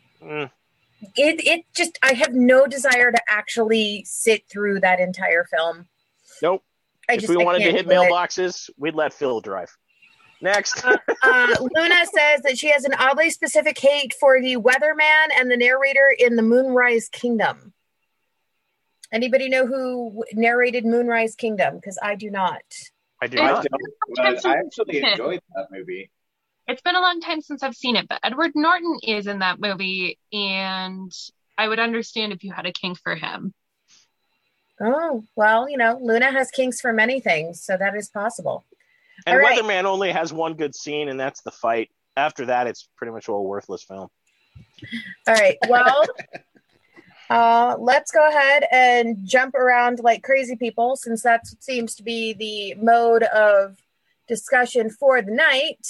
[SPEAKER 3] it just, I have no desire to actually sit through that entire film.
[SPEAKER 4] Nope. If we wanted to hit mailboxes, we'd let Phil drive. Next.
[SPEAKER 3] Luna says that she has an oddly specific hate for the weatherman and the narrator in the Moonrise Kingdom. Anybody know who narrated Moonrise Kingdom? Because I do not.
[SPEAKER 4] I do not.
[SPEAKER 5] But I actually enjoyed that movie.
[SPEAKER 2] It's been a long time since I've seen it, but Edward Norton is in that movie, and I would understand if you had a kink for him.
[SPEAKER 3] Oh, well, Luna has kinks for many things, so that is possible.
[SPEAKER 4] And Weatherman only has one good scene, and that's the fight. After that, it's pretty much a worthless film.
[SPEAKER 3] All right, well, let's go ahead and jump around like crazy people, since that seems to be the mode of discussion for the night.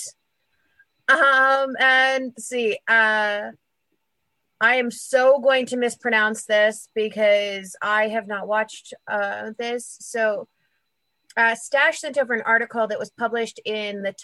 [SPEAKER 3] And let's see, I am so going to mispronounce this because I have not watched this. So Stash sent over an article that was published in the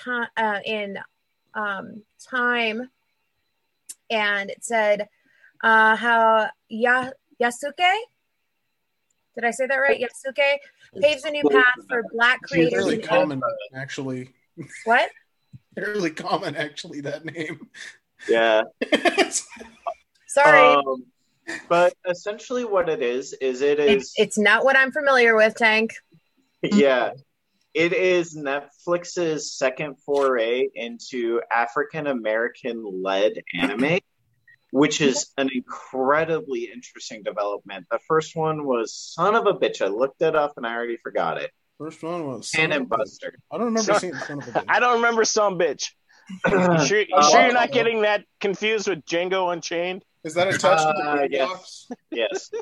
[SPEAKER 3] Time, and it said how Yasuke, did I say that right? Yasuke paves a new path for Black creators.
[SPEAKER 6] Fairly common, actually.
[SPEAKER 3] What?
[SPEAKER 6] Fairly common, actually, that name.
[SPEAKER 5] Yeah.
[SPEAKER 3] Sorry.
[SPEAKER 5] But essentially what it is
[SPEAKER 3] it's not what I'm familiar with, Tank.
[SPEAKER 5] Yeah. It is Netflix's second foray into African American led anime, which is an incredibly interesting development. The first one was son of a bitch. I looked it up and I already forgot it.
[SPEAKER 6] First one was
[SPEAKER 5] Cannon Buster.
[SPEAKER 6] I don't remember seeing son of a bitch.
[SPEAKER 4] I don't remember some bitch. You sure you're not getting that confused with Django Unchained?
[SPEAKER 6] Is that attached to the
[SPEAKER 5] yes. Yes.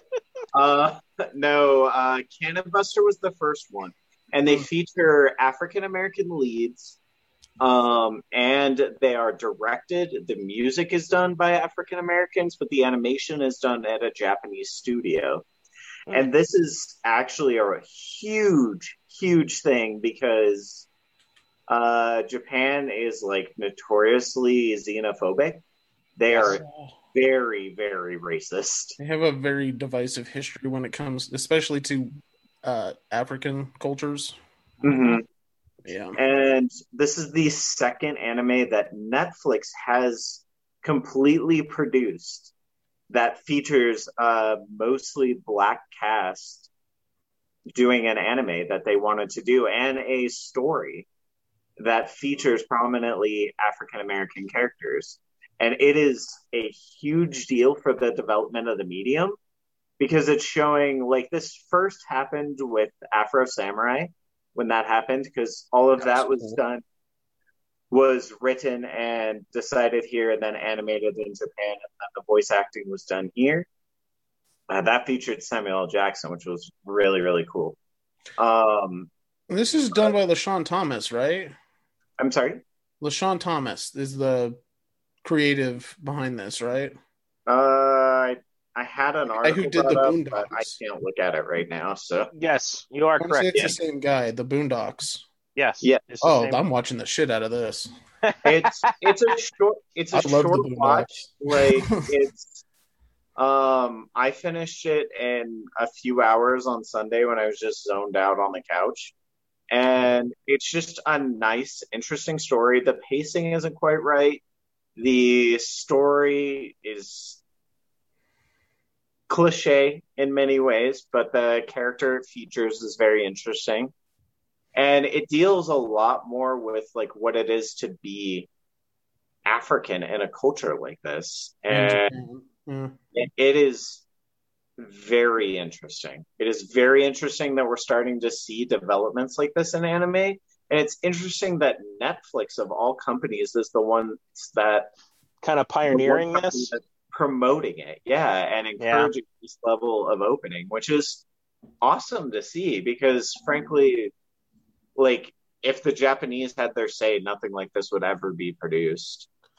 [SPEAKER 5] No, Cannon Buster was the first one. And they feature African American leads. And they are directed. The music is done by African Americans, but the animation is done at a Japanese studio. And this is actually a huge, huge thing because Japan is like notoriously xenophobic. They are very, very racist.
[SPEAKER 6] They have a very divisive history when it comes, especially to African cultures.
[SPEAKER 5] Mm-hmm.
[SPEAKER 6] Yeah.
[SPEAKER 5] And this is the second anime that Netflix has completely produced that features a mostly Black cast doing an anime that they wanted to do, and a story that features prominently African American characters. And it is a huge deal for the development of the medium because it's showing, like, this first happened with Afro Samurai when that happened, because all of that was written and decided here and then animated in Japan, and then the voice acting was done here. That featured Samuel L. Jackson, which was really, really cool.
[SPEAKER 6] This is done by LaShawn Thomas, right?
[SPEAKER 5] I'm sorry?
[SPEAKER 6] LaShawn Thomas is the creative behind this, right?
[SPEAKER 5] I had an article
[SPEAKER 6] who did the Boondocks.
[SPEAKER 5] but I can't look at it right now. So
[SPEAKER 4] Yes, you are correct.
[SPEAKER 6] It's the same guy, the Boondocks.
[SPEAKER 4] Yes.
[SPEAKER 5] Yeah.
[SPEAKER 6] Oh, I'm watching the shit out of this.
[SPEAKER 5] It's a short watch. Like it's I finished it in a few hours on Sunday when I was just zoned out on the couch. And it's just a nice, interesting story. The pacing isn't quite right. The story is cliche in many ways, but the character it features is very interesting. And it deals a lot more with like what it is to be African in a culture like this. And it is very interesting. It is very interesting that we're starting to see developments like this in anime. And it's interesting that Netflix, of all companies, is the one that
[SPEAKER 4] kind of pioneering this,
[SPEAKER 5] promoting it, and encouraging this level of opening, which is awesome to see because, frankly, like if the Japanese had their say, nothing like this would ever be produced.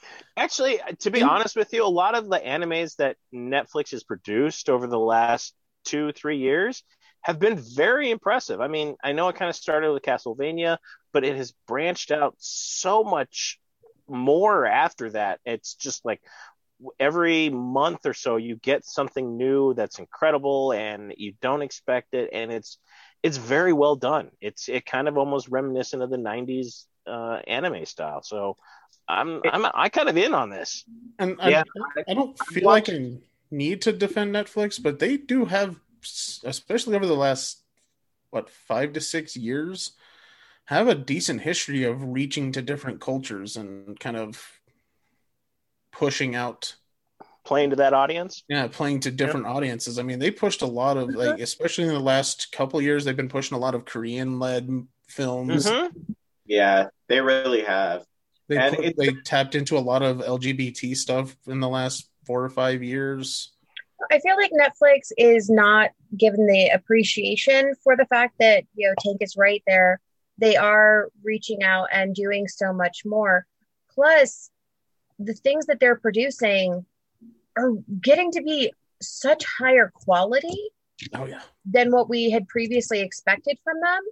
[SPEAKER 4] Actually, to be honest with you, a lot of the animes that Netflix has produced over the last 2-3 years have been very impressive. I mean, I know it kind of started with Castlevania, but it has branched out so much more after that. It's just like every month or so you get something new that's incredible and you don't expect it, and it's very well done. It kind of almost reminiscent of the 90s anime style. So I kind of in on this.
[SPEAKER 6] And
[SPEAKER 5] Yeah,
[SPEAKER 6] I don't feel like I need to defend Netflix, but they do have, especially over the last 5 to 6 years, have a decent history of reaching to different cultures and kind of pushing out,
[SPEAKER 4] Playing to that audience.
[SPEAKER 6] playing to different audiences. I mean, they pushed a lot of, like, especially in the last couple of years, they've been pushing a lot of Korean-led films.
[SPEAKER 5] Yeah, they really have.
[SPEAKER 6] They tapped into a lot of LGBT stuff in the last 4 or 5 years.
[SPEAKER 3] I feel like Netflix is not given the appreciation for the fact that, Tank is right there. They are reaching out and doing so much more. Plus, the things that they're producing are getting to be such higher quality than what we had previously expected from them.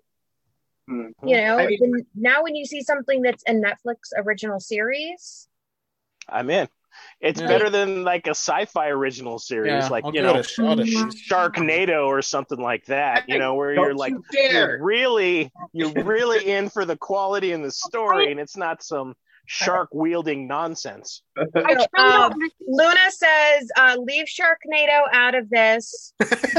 [SPEAKER 3] Now when you see something that's a Netflix original series,
[SPEAKER 4] I'm in. It's better than like a sci-fi original series, Sharknado or something like that. Where you're like, you're really in for the quality and the story, and it's not some shark wielding nonsense.
[SPEAKER 3] Luna says, leave Sharknado out of this.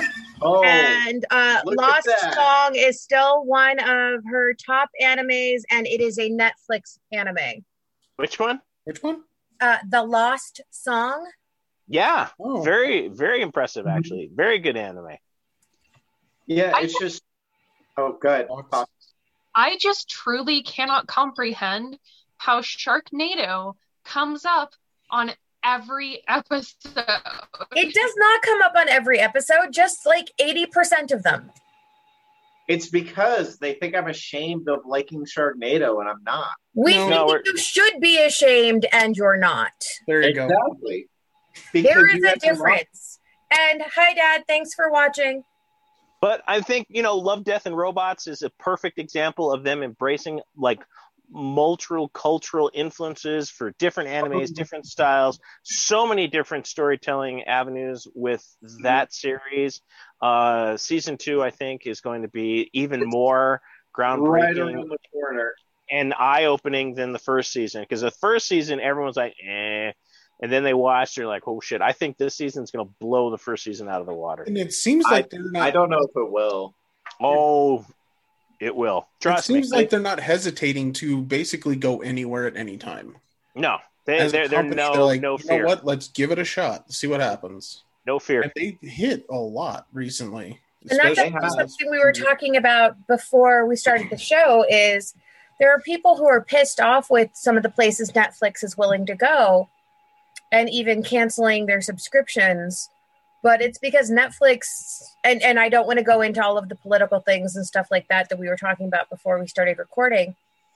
[SPEAKER 3] And Lost Song is still one of her top animes, and it is a Netflix anime.
[SPEAKER 4] Which one?
[SPEAKER 3] The Lost Song.
[SPEAKER 4] Yeah, very, very impressive, actually. Very good anime.
[SPEAKER 5] Yeah, it's just... Oh, good.
[SPEAKER 2] I just truly cannot comprehend how Sharknado comes up on every episode.
[SPEAKER 3] It does not come up on every episode, just like 80% of them.
[SPEAKER 5] It's because they think I'm ashamed of liking Sharknado, and I'm not.
[SPEAKER 3] We think you should be ashamed, and you're not.
[SPEAKER 6] There you go.
[SPEAKER 5] Exactly.
[SPEAKER 3] There is a difference. And hi, Dad. Thanks for watching.
[SPEAKER 4] But I think, Love, Death, and Robots is a perfect example of them embracing, like, multicultural influences for different animes, different styles, so many different storytelling avenues with that series. Season 2, I think, is going to be even more groundbreaking
[SPEAKER 5] right around the corner
[SPEAKER 4] and eye-opening than the first season. Because the first season, everyone's like, eh. And then they watch, they're like, oh, shit, I think this season's going to blow the first season out of the water.
[SPEAKER 6] And it seems like they're not...
[SPEAKER 5] I don't know if it will.
[SPEAKER 4] Oh, it will. Trust me.
[SPEAKER 6] It seems like they're not hesitating to basically go anywhere at any time.
[SPEAKER 4] No. They're like, no fear.
[SPEAKER 6] You know what? Let's give it a shot. See what happens.
[SPEAKER 4] No fear.
[SPEAKER 6] And they hit a lot recently.
[SPEAKER 3] And that's something we were talking about before we started the show is there are people who are pissed off with some of the places Netflix is willing to go and even canceling their subscriptions. But it's because Netflix, and I don't want to go into all of the political things and stuff like that we were talking about before we started recording.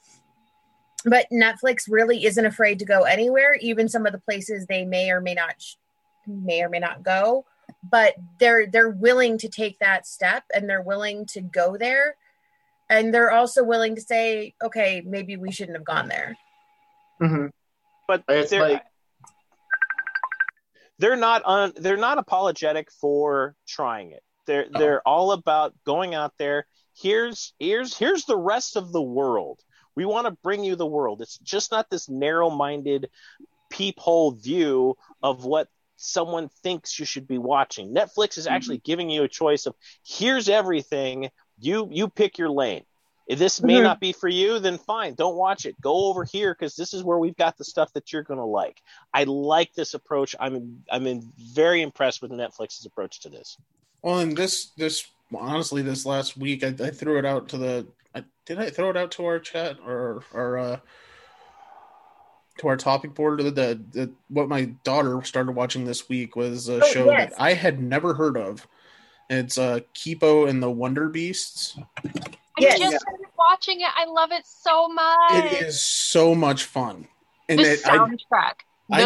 [SPEAKER 3] But Netflix really isn't afraid to go anywhere, even some of the places they may or may not go. But they're willing to take that step, and they're willing to go there. And they're also willing to say, okay, maybe we shouldn't have gone there.
[SPEAKER 5] Mm-hmm.
[SPEAKER 4] But they're not apologetic for trying it. They're all about going out there. Here's the rest of the world. We want to bring you the world. It's just not this narrow-minded peephole view of what someone thinks you should be watching. Netflix is actually giving you a choice of here's everything. You pick your lane. If this may not be for you, then fine, don't watch it. Go over here because this is where we've got the stuff that you're going to like. I like this approach. I'm very impressed with Netflix's approach to this.
[SPEAKER 6] Well, and this honestly, this last week, I threw it out to did I throw it out to our chat or to our topic board? What my daughter started watching this week was a show that I had never heard of. It's Kipo and the Wonder Beasts.
[SPEAKER 2] I just started watching it. I love it so much.
[SPEAKER 6] It is so much fun. And
[SPEAKER 2] The soundtrack.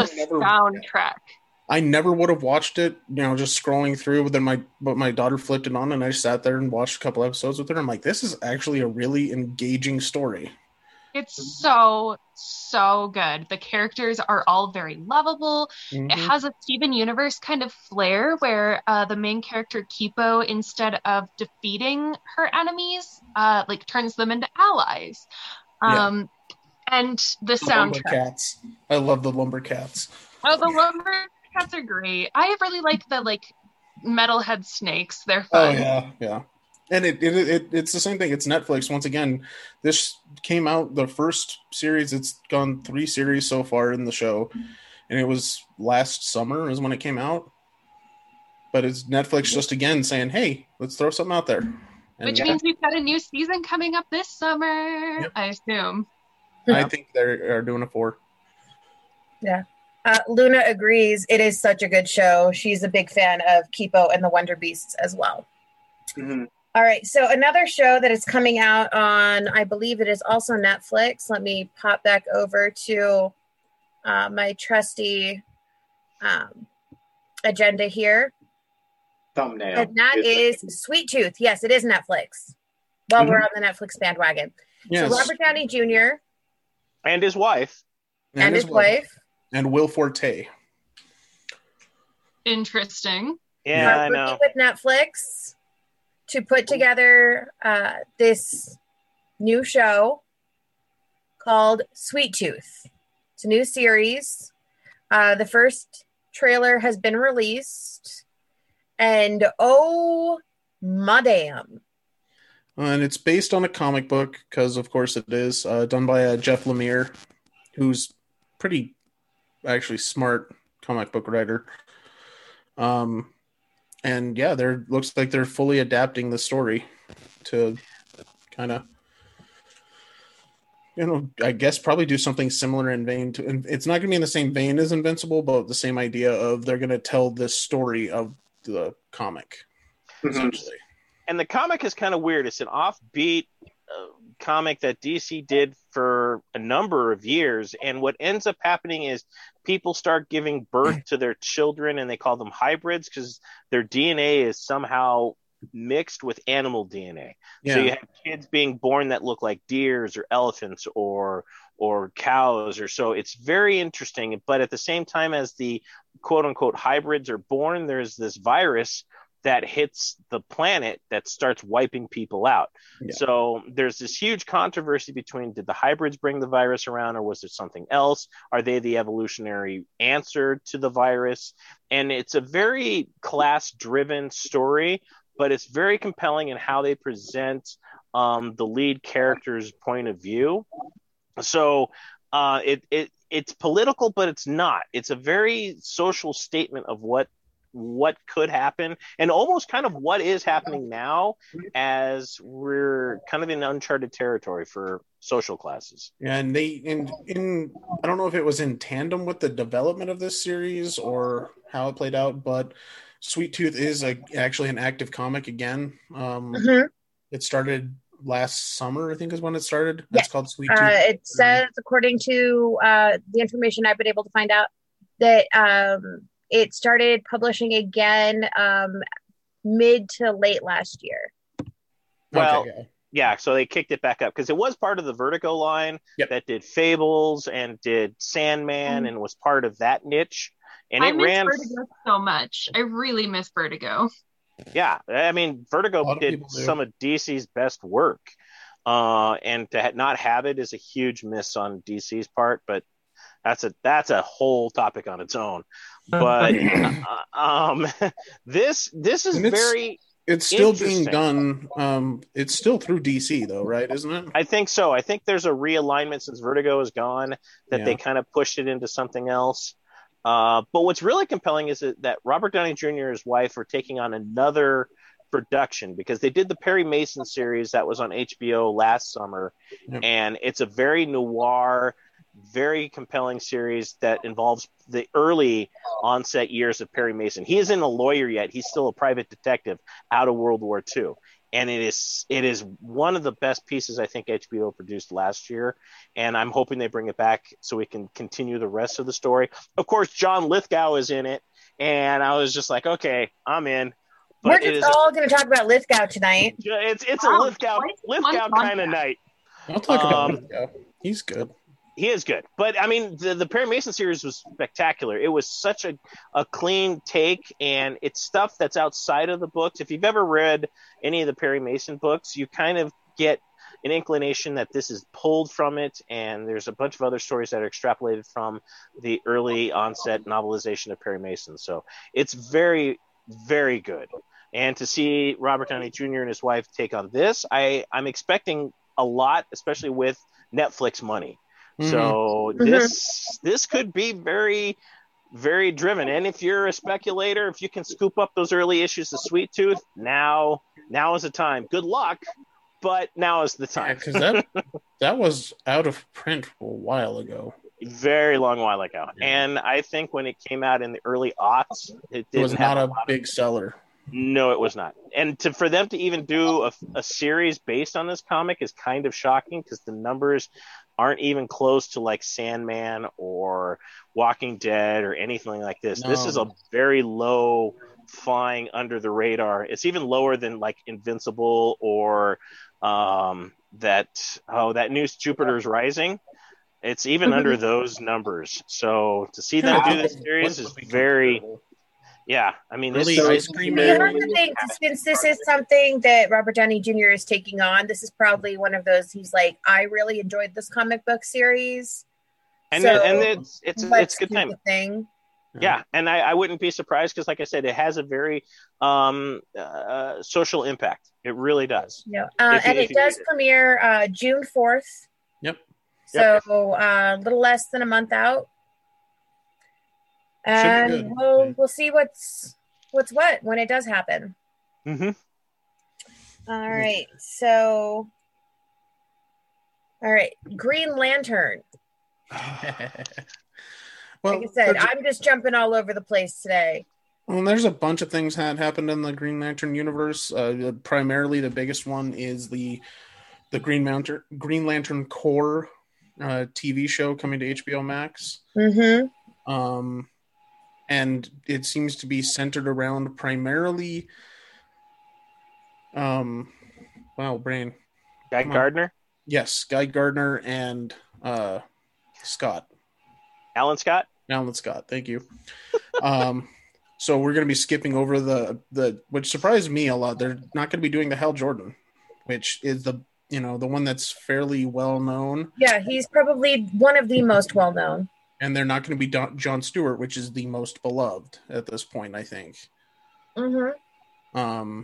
[SPEAKER 6] I never would have watched it, just scrolling through. But then my daughter flipped it on, and I sat there and watched a couple episodes with her. I'm like, this is actually a really engaging story.
[SPEAKER 2] It's so good. The characters are all very lovable.
[SPEAKER 6] Mm-hmm.
[SPEAKER 2] It has a Steven Universe kind of flair where the main character Kipo, instead of defeating her enemies, turns them into allies. And the soundtrack.
[SPEAKER 6] Lumbercats. I love the Lumbercats.
[SPEAKER 2] Oh, the Lumbercats are great. I really like the metalhead snakes. They're fun.
[SPEAKER 6] Oh yeah. And it's the same thing. It's Netflix. Once again, this came out, the first series, it's gone 3 series so far in the show. And it was last summer is when it came out. But it's Netflix just again saying, hey, let's throw something out there.
[SPEAKER 2] Which means we've got a new season coming up this summer, yep. I assume.
[SPEAKER 6] I think they're doing it for.
[SPEAKER 3] Yeah. Luna agrees. It is such a good show. She's a big fan of Kipo and the Wonder Beasts as well.
[SPEAKER 5] Mm-hmm.
[SPEAKER 3] All right. So another show that is coming out on, I believe it is also Netflix. Let me pop back over to my trusty agenda here.
[SPEAKER 5] Thumbnail.
[SPEAKER 3] And that is Sweet Tooth. Yes, it is Netflix. Well, we're on the Netflix bandwagon.
[SPEAKER 6] Yes.
[SPEAKER 3] So Robert Downey Jr.
[SPEAKER 4] And his wife.
[SPEAKER 3] And his wife.
[SPEAKER 6] And Will Forte.
[SPEAKER 2] Interesting.
[SPEAKER 4] Yeah,
[SPEAKER 3] are
[SPEAKER 4] I know.
[SPEAKER 3] working with Netflix to put together this new show called Sweet Tooth. It's a new series. The first trailer has been released. And oh, madam.
[SPEAKER 6] And it's based on a comic book, because of course it is, done by Jeff Lemire, who's pretty actually smart comic book writer. And yeah, looks like they're fully adapting the story to kind of, I guess probably do something similar in vein to, and it's not going to be in the same vein as Invincible, but the same idea of they're going to tell this story of the comic, essentially.
[SPEAKER 4] And the comic is kind of weird. It's an offbeat comic that DC did for a number of years. And what ends up happening is people start giving birth to their children, and they call them hybrids because their DNA is somehow mixed with animal DNA.
[SPEAKER 6] Yeah.
[SPEAKER 4] So you have kids being born that look like deers or elephants or cows or so. It's very interesting. But at the same time as the quote unquote hybrids are born, there's this virus that hits the planet that starts wiping people out. Yeah. So there's this huge controversy between, did the hybrids bring the virus around, or was there something else? Are they the evolutionary answer to the virus? And it's a very class-driven story, but it's very compelling in how they present the lead character's point of view. So it's political, but it's not. It's a very social statement of what could happen, and almost kind of what is happening now, as we're kind of in uncharted territory for social classes.
[SPEAKER 6] Yeah, and I don't know if it was in tandem with the development of this series or how it played out, but Sweet Tooth is actually an active comic again. It started last summer, I think is when it started.
[SPEAKER 3] Yes.
[SPEAKER 6] It's called Sweet Tooth.
[SPEAKER 3] It says, according to the information I've been able to find out, that it started publishing again mid to late last year.
[SPEAKER 4] Well,
[SPEAKER 6] okay.
[SPEAKER 4] Yeah, so they kicked it back up because it was part of the Vertigo line that did Fables and did Sandman and was part of that niche. And
[SPEAKER 2] I miss Vertigo so much. I really miss Vertigo.
[SPEAKER 4] Yeah, I mean, Vertigo did some of DC's best work. And to not have it is a huge miss on DC's part, but that's a whole topic on its own. But this is very...
[SPEAKER 6] It's still being done. It's still through DC, though, right? Isn't it?
[SPEAKER 4] I think so. I think there's a realignment since Vertigo is gone that they kind of pushed it into something else. But what's really compelling is that Robert Downey Jr. and his wife are taking on another production, because they did the Perry Mason series that was on HBO last summer. And it's a very noir, very compelling series that involves the early onset years of Perry Mason. He isn't a lawyer yet. He's still a private detective out of World War II. and it is one of the best pieces I think HBO produced last year, and I'm hoping they bring it back so we can continue the rest of the story. Of course, John Lithgow is in it, and I was just like, okay, I'm in.
[SPEAKER 3] But we're just all going to talk about Lithgow tonight.
[SPEAKER 4] It's a Lithgow kind of night.
[SPEAKER 6] I'll talk about Lithgow. He's good.
[SPEAKER 4] He is good. But, I mean, the Perry Mason series was spectacular. It was such a clean take, and it's stuff that's outside of the books. If you've ever read any of the Perry Mason books, you kind of get an inclination that this is pulled from it, and there's a bunch of other stories that are extrapolated from the early onset novelization of Perry Mason. So it's very, very good. And to see Robert Downey Jr. and his wife take on this, I'm expecting a lot, especially with Netflix money. Mm-hmm. So this could be very, very driven. And if you're a speculator, if you can scoop up those early issues of Sweet Tooth, now is the time. Good luck, but now is the time.
[SPEAKER 6] Because that was out of print a while ago.
[SPEAKER 4] Very long while ago. Yeah. And I think when it came out in the early aughts, it
[SPEAKER 6] was not a big seller.
[SPEAKER 4] No, it was not. And for them to even do a series based on this comic is kind of shocking because the numbers aren't even close to like Sandman or Walking Dead or anything like this. No. This is a very low flying under the radar. It's even lower than like Invincible or that new Jupiter's Rising. It's even under those numbers. So to see them do this series is very... Yeah, I mean,
[SPEAKER 6] really ice cream.
[SPEAKER 3] Since this is something that Robert Downey Jr. is taking on, this is probably one of those. He's like, I really enjoyed this comic book series,
[SPEAKER 4] and it's a good time.
[SPEAKER 3] Thing.
[SPEAKER 4] Yeah, and I wouldn't be surprised because, like I said, it has a very social impact. It really does.
[SPEAKER 3] Yeah, and it does premiere June 4th.
[SPEAKER 6] Yep.
[SPEAKER 3] So a little less than a month out. And we'll see what's what when it does happen.
[SPEAKER 4] Mm-hmm.
[SPEAKER 3] All right. So, Green Lantern.
[SPEAKER 6] Well,
[SPEAKER 3] like I said, I'm just jumping all over the place today.
[SPEAKER 6] Well, there's a bunch of things that happened in the Green Lantern universe. Primarily, the biggest one is the Green Lantern Corps TV show coming to HBO Max.
[SPEAKER 3] Mm-hmm.
[SPEAKER 6] And it seems to be centered around primarily, brain.
[SPEAKER 4] Guy Gardner?
[SPEAKER 6] Yes, Guy Gardner and Scott.
[SPEAKER 4] Alan Scott?
[SPEAKER 6] Alan Scott, thank you. So we're going to be skipping over the which surprised me a lot. They're not going to be doing the Hal Jordan, which is the one that's fairly well known.
[SPEAKER 3] Yeah, he's probably one of the most well known.
[SPEAKER 6] And they're not going to be John Stewart, which is the most beloved at this point, I think.
[SPEAKER 3] Mm-hmm.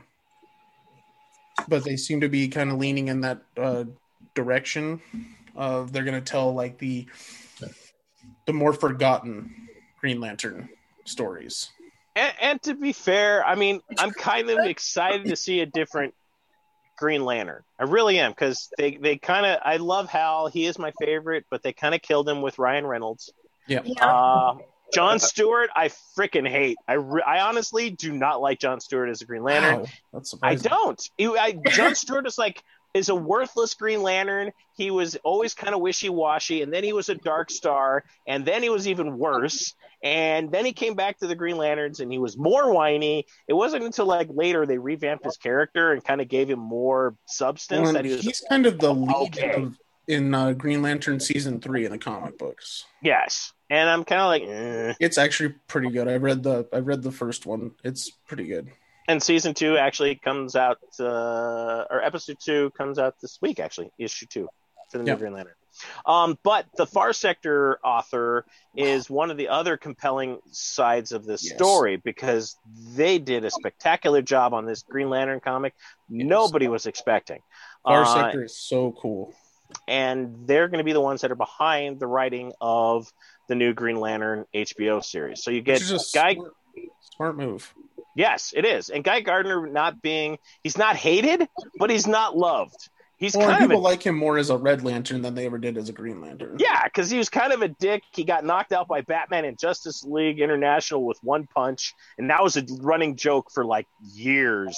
[SPEAKER 6] But they seem to be kind of leaning in that direction. They're going to tell like the more forgotten Green Lantern stories.
[SPEAKER 4] And to be fair, I mean, I'm kind of excited to see a different Green Lantern. I really am, because they kind of, I love Hal. He is my favorite, but they kind of killed him with Ryan Reynolds.
[SPEAKER 6] Yeah.
[SPEAKER 4] John Stewart, I freaking hate. I honestly do not like John Stewart as a Green Lantern.
[SPEAKER 6] Wow, that's surprising.
[SPEAKER 4] I don't. John Stewart is a worthless Green Lantern. He was always kind of wishy-washy, and then he was a Dark Star, and then he was even worse. And then he came back to the Green Lanterns, and he was more whiny. It wasn't until like later they revamped his character and kind of gave him more substance.
[SPEAKER 6] Well, he's kind of the lead in Green Lantern season 3 in the comic books.
[SPEAKER 4] Yes, and I'm kind of like,
[SPEAKER 6] It's actually pretty good. I read the first one. It's pretty good.
[SPEAKER 4] And season 2 actually comes out, or episode 2 comes out this week. Actually, issue 2 for the new Green Lantern. But the Far Sector author is one of the other compelling sides of this story, because they did a spectacular job on this Green Lantern comic. Nobody was expecting.
[SPEAKER 6] Far Sector is so cool.
[SPEAKER 4] And they're going to be the ones that are behind the writing of the new Green Lantern HBO series. So you get
[SPEAKER 6] smart move.
[SPEAKER 4] Yes, it is. And Guy Gardner he's not hated, but he's not loved.
[SPEAKER 6] People like him more as a Red Lantern than they ever did as a Green Lantern.
[SPEAKER 4] Yeah, because he was kind of a dick. He got knocked out by Batman and Justice League International with one punch, and that was a running joke for like years.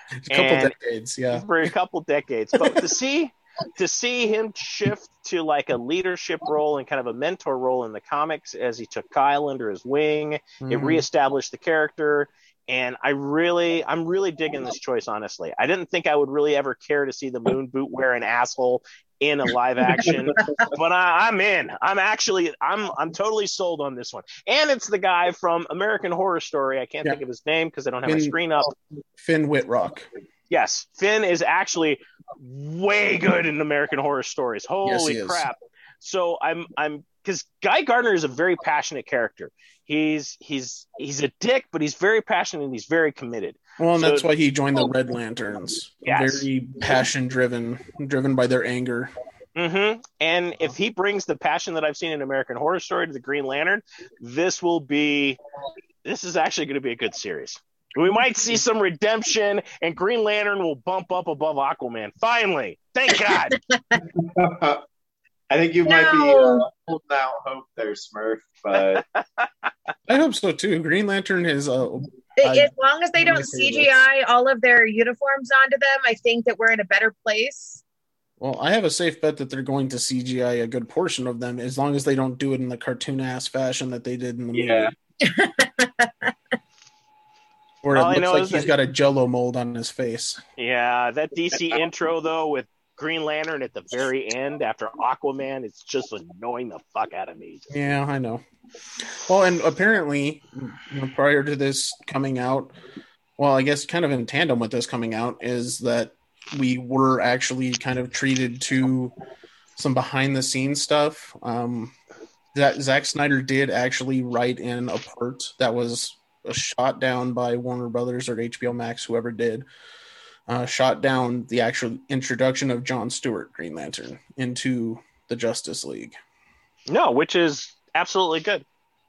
[SPEAKER 6] A couple decades, yeah.
[SPEAKER 4] For a couple decades. But to see him shift to like a leadership role and kind of a mentor role in the comics as he took Kyle under his wing, it reestablished the character. And I'm really digging this choice, honestly. I didn't think I would really ever care to see the moon boot wearing asshole in a live action, but I'm in. I'm totally sold on this one. And it's the guy from American Horror Story. I can't think of his name because I don't have my screen up.
[SPEAKER 6] Finn Whitrock.
[SPEAKER 4] Yes, Finn is actually way good in American Horror Stories. Holy crap! So I'm because Guy Gardner is a very passionate character. He's a dick, but he's very passionate and he's very committed.
[SPEAKER 6] Well, and that's why he joined the Red Lanterns.
[SPEAKER 4] Yes.
[SPEAKER 6] Very passion driven by their anger.
[SPEAKER 4] Mm-hmm. And if he brings the passion that I've seen in American Horror Story to the Green Lantern, this is actually going to be a good series. We might see some redemption, and Green Lantern will bump up above Aquaman. Finally, thank God.
[SPEAKER 5] I think you might be holding out hope there, Smurf. But
[SPEAKER 6] I hope so too. Green Lantern is
[SPEAKER 3] as long as they don't CGI all of their uniforms onto them, I think that we're in a better place.
[SPEAKER 6] Well, I have a safe bet that they're going to CGI a good portion of them, as long as they don't do it in the cartoon ass fashion that they did in the movie. Where it looks like he's got a Jell-O mold on his face.
[SPEAKER 4] Yeah, that DC intro though with Green Lantern at the very end after Aquaman, it's just annoying the fuck out of me.
[SPEAKER 6] Yeah, I know. Well, and apparently, prior to this coming out, well, I guess kind of in tandem with this coming out, is that we were actually kind of treated to some behind-the-scenes stuff. That Zack Snyder did actually write in a part that was shot down by Warner Brothers or HBO Max, whoever did. Shot down the actual introduction of John Stewart, Green Lantern, into the Justice League.
[SPEAKER 4] No, which is absolutely good.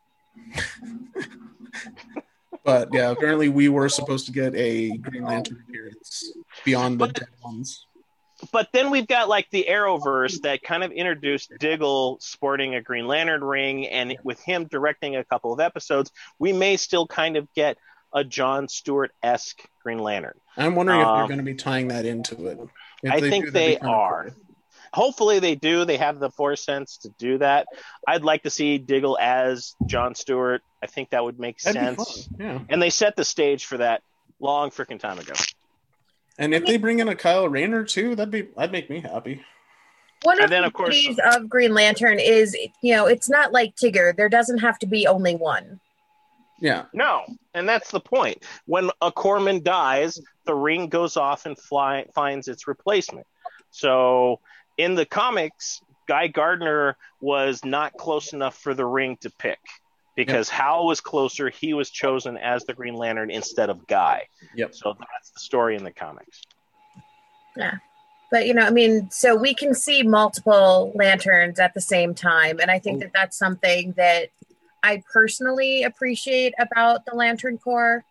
[SPEAKER 6] But yeah, apparently we were supposed to get a Green Lantern appearance beyond the dead ones.
[SPEAKER 4] But then we've got like the Arrowverse that kind of introduced Diggle sporting a Green Lantern ring, and with him directing a couple of episodes, we may still kind of get a John Stewart-esque Green Lantern.
[SPEAKER 6] I'm wondering if they're going to be tying that into it.
[SPEAKER 4] I think they are. Cool. Hopefully they do. They have the foresight to do that. I'd like to see Diggle as John Stewart. I think that would make sense.
[SPEAKER 6] Yeah.
[SPEAKER 4] And they set the stage for that long freaking time ago.
[SPEAKER 6] And if they bring in a Kyle Rayner too, that'd make me happy.
[SPEAKER 3] One of the beauties of Green Lantern is, it's not like Tigger. There doesn't have to be only one.
[SPEAKER 6] Yeah.
[SPEAKER 4] No, and that's the point. When a Corpsman dies, the ring goes off and finds its replacement. So in the comics, Guy Gardner was not close enough for the ring to pick because Hal was closer. He was chosen as the Green Lantern instead of Guy.
[SPEAKER 6] Yep.
[SPEAKER 4] So that's the story in the comics.
[SPEAKER 3] Yeah. But, so we can see multiple lanterns at the same time. And I think that that's something that I personally appreciate about the Lantern Corps.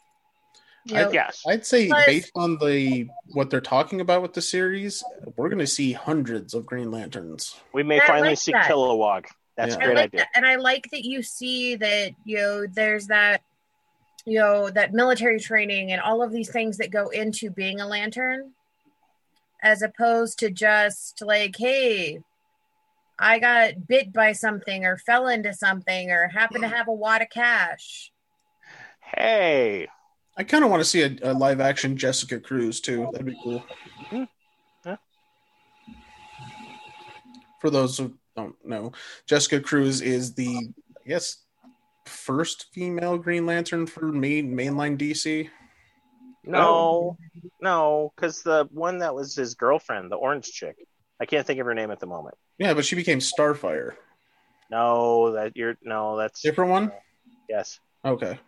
[SPEAKER 6] I'd say based on what they're talking about with the series, we're going to see hundreds of Green Lanterns.
[SPEAKER 4] We may finally see Kilowog. That's a great idea.
[SPEAKER 3] And I like that you see that, there's that, that military training and all of these things that go into being a lantern, as opposed to just like, hey, I got bit by something or fell into something or happened to have a wad of cash.
[SPEAKER 4] Hey.
[SPEAKER 6] I kind of want to see a live action Jessica Cruz too. That'd be cool.
[SPEAKER 4] Yeah.
[SPEAKER 6] For those who don't know, Jessica Cruz is the, I guess, first female Green Lantern for mainline DC.
[SPEAKER 4] No, because the one that was his girlfriend, the orange chick, I can't think of her name at the moment.
[SPEAKER 6] Yeah, but she became Starfire.
[SPEAKER 4] That's
[SPEAKER 6] different one.
[SPEAKER 4] Yes.
[SPEAKER 6] Okay.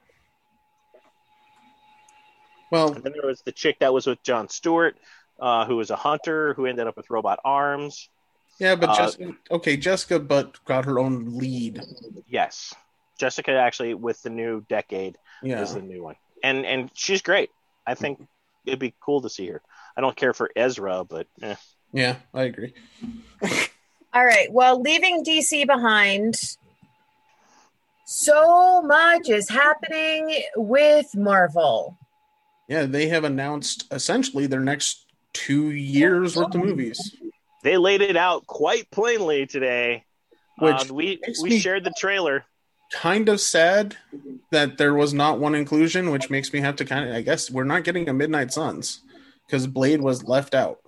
[SPEAKER 6] Well,
[SPEAKER 4] and then there was the chick that was with John Stewart, who was a hunter who ended up with robot arms.
[SPEAKER 6] Yeah, but Jessica, but got her own lead.
[SPEAKER 4] Yes, Jessica actually with the new Decade is the new one, and she's great. I think it'd be cool to see her. I don't care for Ezra, but
[SPEAKER 6] yeah, I agree.
[SPEAKER 3] All right. Well, leaving DC behind, so much is happening with Marvel.
[SPEAKER 6] Yeah, they have announced essentially their next 2 years worth of movies.
[SPEAKER 4] They laid it out quite plainly today.
[SPEAKER 6] Which
[SPEAKER 4] we
[SPEAKER 6] makes me
[SPEAKER 4] shared the trailer.
[SPEAKER 6] kind of sad that there was not one inclusion, which makes me have to kind of, I guess we're not getting a Midnight Suns because Blade was left out.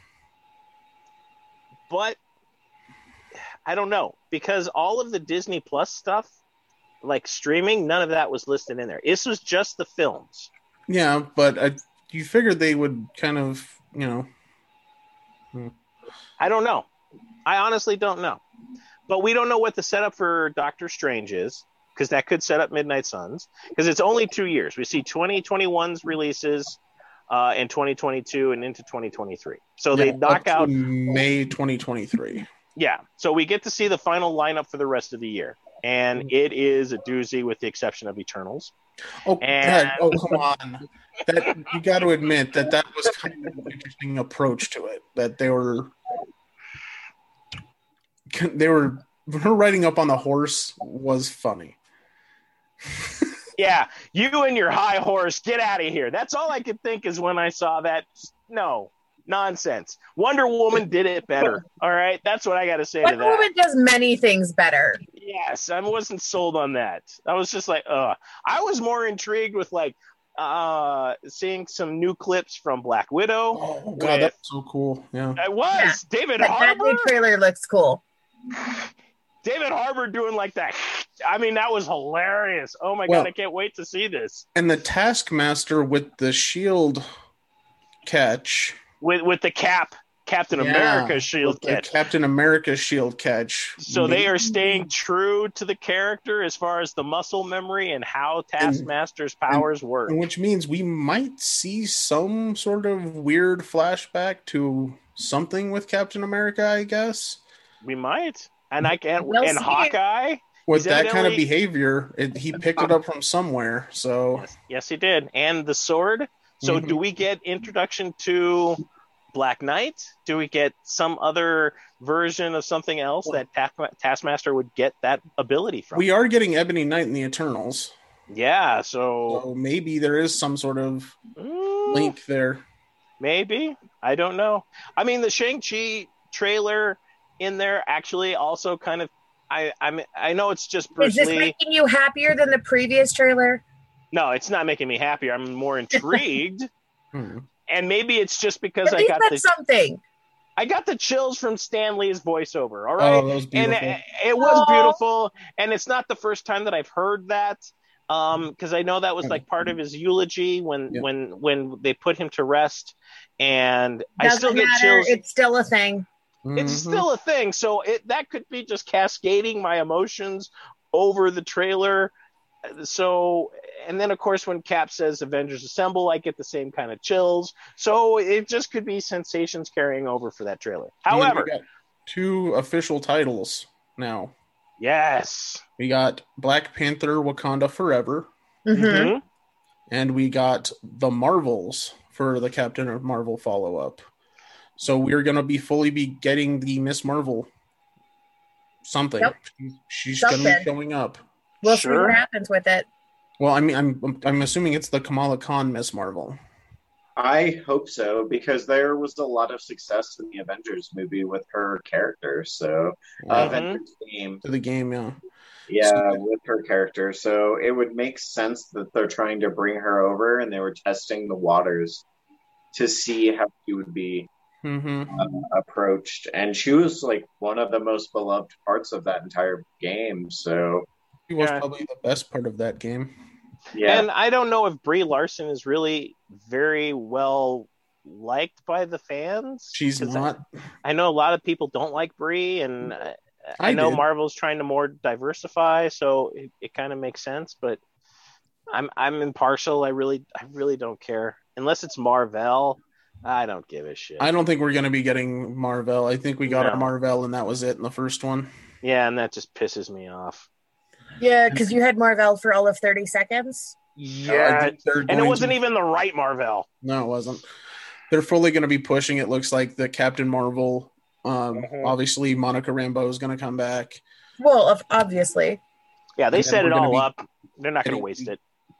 [SPEAKER 4] But I don't know, because all of the Disney Plus stuff, like streaming, none of that was listed in there. This was just the films.
[SPEAKER 6] Yeah, but you figured they would kind of,
[SPEAKER 4] I don't know. I honestly don't know. But we don't know what the setup for Doctor Strange is, because that could set up Midnight Suns, because it's only 2 years. We see 2021's releases in 2022 and into 2023. So they knock out
[SPEAKER 6] May 2023.
[SPEAKER 4] Yeah. So we get to see the final lineup for the rest of the year. And it is a doozy with the exception of Eternals.
[SPEAKER 6] Oh, come on. That you got to admit that was kind of an interesting approach to it. That they were her riding up on the horse was funny.
[SPEAKER 4] Yeah, you and your high horse, get out of here. That's all I could think is when I saw that. No, nonsense. Wonder Woman did it better. All right, that's what I got to say to that.
[SPEAKER 3] Wonder Woman does many things better.
[SPEAKER 4] Yes, I wasn't sold on that. I was just like, I was more intrigued with like seeing some new clips from Black Widow.
[SPEAKER 6] Oh God, that's so cool. Yeah,
[SPEAKER 4] it was.
[SPEAKER 3] Yeah.
[SPEAKER 4] David
[SPEAKER 3] That
[SPEAKER 4] Harbour.
[SPEAKER 3] new trailer looks cool.
[SPEAKER 4] David Harbour doing like that. I mean, that was hilarious. Oh my God, I can't wait to see this.
[SPEAKER 6] And the Taskmaster with the shield catch.
[SPEAKER 4] With the Captain America's shield catch.
[SPEAKER 6] Captain America's shield catch.
[SPEAKER 4] So they are staying true to the character as far as the muscle memory and how Taskmaster's powers work.
[SPEAKER 6] Which means we might see some sort of weird flashback to something with Captain America, I guess.
[SPEAKER 4] We might. And and Hawkeye.
[SPEAKER 6] With that kind of behavior, he picked it up from somewhere. So
[SPEAKER 4] yes, he did. And the sword. So do we get introduction to Black Knight? Do we get some other version of something else that Taskmaster would get that ability from?
[SPEAKER 6] We are getting Ebony Knight in the Eternals.
[SPEAKER 4] Yeah, so
[SPEAKER 6] maybe there is some sort of link there.
[SPEAKER 4] Maybe. I don't know. I mean, the Shang-Chi trailer in there actually also kind of I know it's just Bruce Lee.
[SPEAKER 3] Is this making you happier than the previous trailer?
[SPEAKER 4] No, it's not making me happier. I'm more intrigued. And maybe it's just because
[SPEAKER 3] I got something.
[SPEAKER 4] I got the chills from Stan Lee's voiceover. All right.
[SPEAKER 6] Oh, that was beautiful.
[SPEAKER 4] And it was beautiful. And it's not the first time that I've heard that. Because I know that was like part of his eulogy when they put him to rest. And I still get chills.
[SPEAKER 3] It's still a thing.
[SPEAKER 4] It's still a thing. So that could be just cascading my emotions over the trailer. So, and then of course when Cap says Avengers Assemble, I get the same kind of chills. So it just could be sensations carrying over for that trailer. However,
[SPEAKER 6] we got 2 official titles now.
[SPEAKER 4] Yes.
[SPEAKER 6] We got Black Panther Wakanda Forever. And we got The Marvels for the Captain Marvel follow-up. So we're going to be getting the Miss Marvel something.
[SPEAKER 3] Yep.
[SPEAKER 6] She's going to be showing up.
[SPEAKER 3] We'll see what happens with it.
[SPEAKER 6] Well, I mean, I'm assuming it's the Kamala Khan Miss Marvel.
[SPEAKER 5] I hope so, because there was a lot of success in the Avengers movie with her character. So Avengers game.
[SPEAKER 6] To the game, yeah.
[SPEAKER 5] Yeah, with her character. So it would make sense that they're trying to bring her over and they were testing the waters to see how she would be approached. And she was like one of the most beloved parts of that entire game. So
[SPEAKER 6] she was probably the best part of that game.
[SPEAKER 5] Yeah.
[SPEAKER 4] And I don't know if Brie Larson is really very well liked by the fans.
[SPEAKER 6] She's not.
[SPEAKER 4] I know a lot of people don't like Brie, and I know Marvel's trying to more diversify, so it kind of makes sense. But I'm impartial. I really don't care unless it's Marvel. I don't give a shit.
[SPEAKER 6] I don't think we're going to be getting Marvel. I think we got our Marvel, and that was it in the first one.
[SPEAKER 4] Yeah, and that just pisses me off.
[SPEAKER 3] Yeah, because you had Marvel for all of 30 seconds.
[SPEAKER 4] Yeah, and it wasn't even the right Marvel.
[SPEAKER 6] No, it wasn't. They're fully going to be pushing it. Looks like the Captain Marvel. Obviously, Monica Rambeau is going to come back.
[SPEAKER 3] Well, obviously.
[SPEAKER 4] Yeah, they set it all up. They're not going to waste it.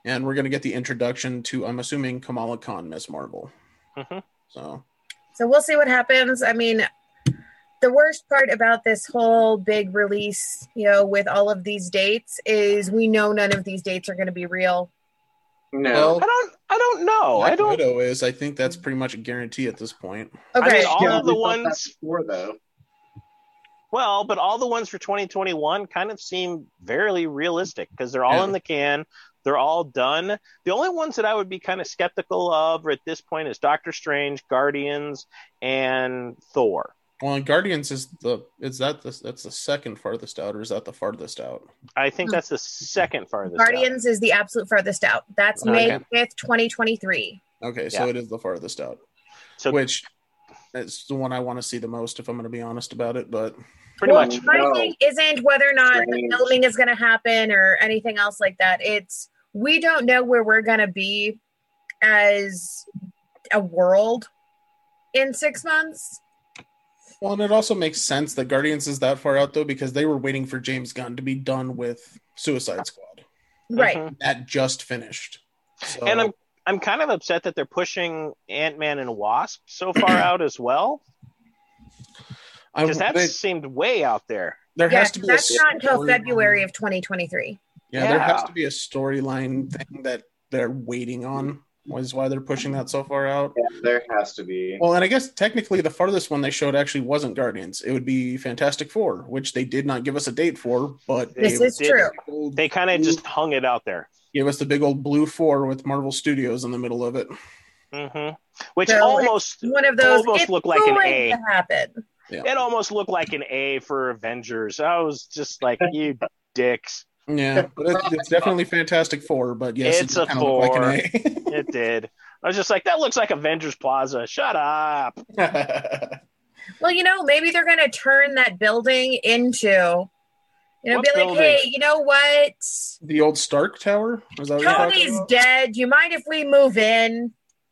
[SPEAKER 6] And we're going to get the introduction to, I'm assuming, Kamala Khan, Miss Marvel.
[SPEAKER 4] Mhm.
[SPEAKER 6] So
[SPEAKER 3] we'll see what happens. I mean, the worst part about this whole big release, with all of these dates, is we know none of these dates are going to be real.
[SPEAKER 5] No.
[SPEAKER 4] I don't know.
[SPEAKER 6] Black Widow is. I think that's pretty much a guarantee at this point.
[SPEAKER 3] Okay.
[SPEAKER 4] I mean, all
[SPEAKER 5] Yeah,
[SPEAKER 4] of the
[SPEAKER 5] we thought that
[SPEAKER 4] ones.
[SPEAKER 5] before, though.
[SPEAKER 4] Well, but all the ones for 2021 kind of seem very realistic because they're all in the can. They're all done. The only ones that I would be kind of skeptical of at this point is Doctor Strange, Guardians, and Thor.
[SPEAKER 6] Well, and Guardians that's the second farthest out, or is that the farthest out?
[SPEAKER 4] I think that's the second farthest
[SPEAKER 3] Guardians is the absolute farthest out. That's May 5th, 2023.
[SPEAKER 6] Okay, so it is the farthest out.
[SPEAKER 4] So,
[SPEAKER 6] which is the one I want to see the most, if I'm going to be honest about it. But
[SPEAKER 4] pretty much.
[SPEAKER 3] My thing isn't whether or not the
[SPEAKER 5] Strange.
[SPEAKER 3] filming is going to happen or anything else like that. It's we don't know where we're going to be as a world in 6 months.
[SPEAKER 6] Well, and it also makes sense that Guardians is that far out, though, because they were waiting for James Gunn to be done with Suicide Squad.
[SPEAKER 3] Right.
[SPEAKER 4] Mhm.
[SPEAKER 6] That just finished. So,
[SPEAKER 4] And I'm kind of upset that they're pushing Ant-Man and Wasp so far out as well, because that seemed way out there.
[SPEAKER 6] There has to be
[SPEAKER 3] that's not until
[SPEAKER 6] storyline.
[SPEAKER 3] February of 2023.
[SPEAKER 6] Yeah, there has
[SPEAKER 4] Yeah.
[SPEAKER 6] to be a storyline thing that they're waiting on, is why they're pushing that so far out.
[SPEAKER 5] Yeah, there has to be.
[SPEAKER 6] Well, and I guess technically the farthest one they showed actually wasn't Guardians. It would be Fantastic Four, which they did not give us a date for, but
[SPEAKER 3] This
[SPEAKER 6] they
[SPEAKER 3] is true.
[SPEAKER 4] They kind of just hung it out there.
[SPEAKER 6] gave us the big old blue 4 with Marvel Studios in the middle of it.
[SPEAKER 4] Which
[SPEAKER 3] So
[SPEAKER 4] almost
[SPEAKER 3] One of those.
[SPEAKER 4] almost
[SPEAKER 3] It's
[SPEAKER 4] looked like an
[SPEAKER 3] going
[SPEAKER 4] A.
[SPEAKER 3] to happen.
[SPEAKER 4] It almost looked like an A for Avengers. I was just like, you dicks.
[SPEAKER 6] Yeah, but it's definitely Fantastic Four, but yes,
[SPEAKER 4] It's
[SPEAKER 6] it
[SPEAKER 4] a
[SPEAKER 6] kind of looked like
[SPEAKER 4] It did. I was just like, that looks like Avengers Plaza. Shut up.
[SPEAKER 6] an A.
[SPEAKER 3] Well, maybe they're going to turn that building into,
[SPEAKER 4] What
[SPEAKER 3] be like,
[SPEAKER 4] building?
[SPEAKER 3] hey, you know what?
[SPEAKER 6] The old Stark Tower? Is that what you're talking
[SPEAKER 3] Tony's
[SPEAKER 6] about?
[SPEAKER 3] dead. Do you mind if we move in?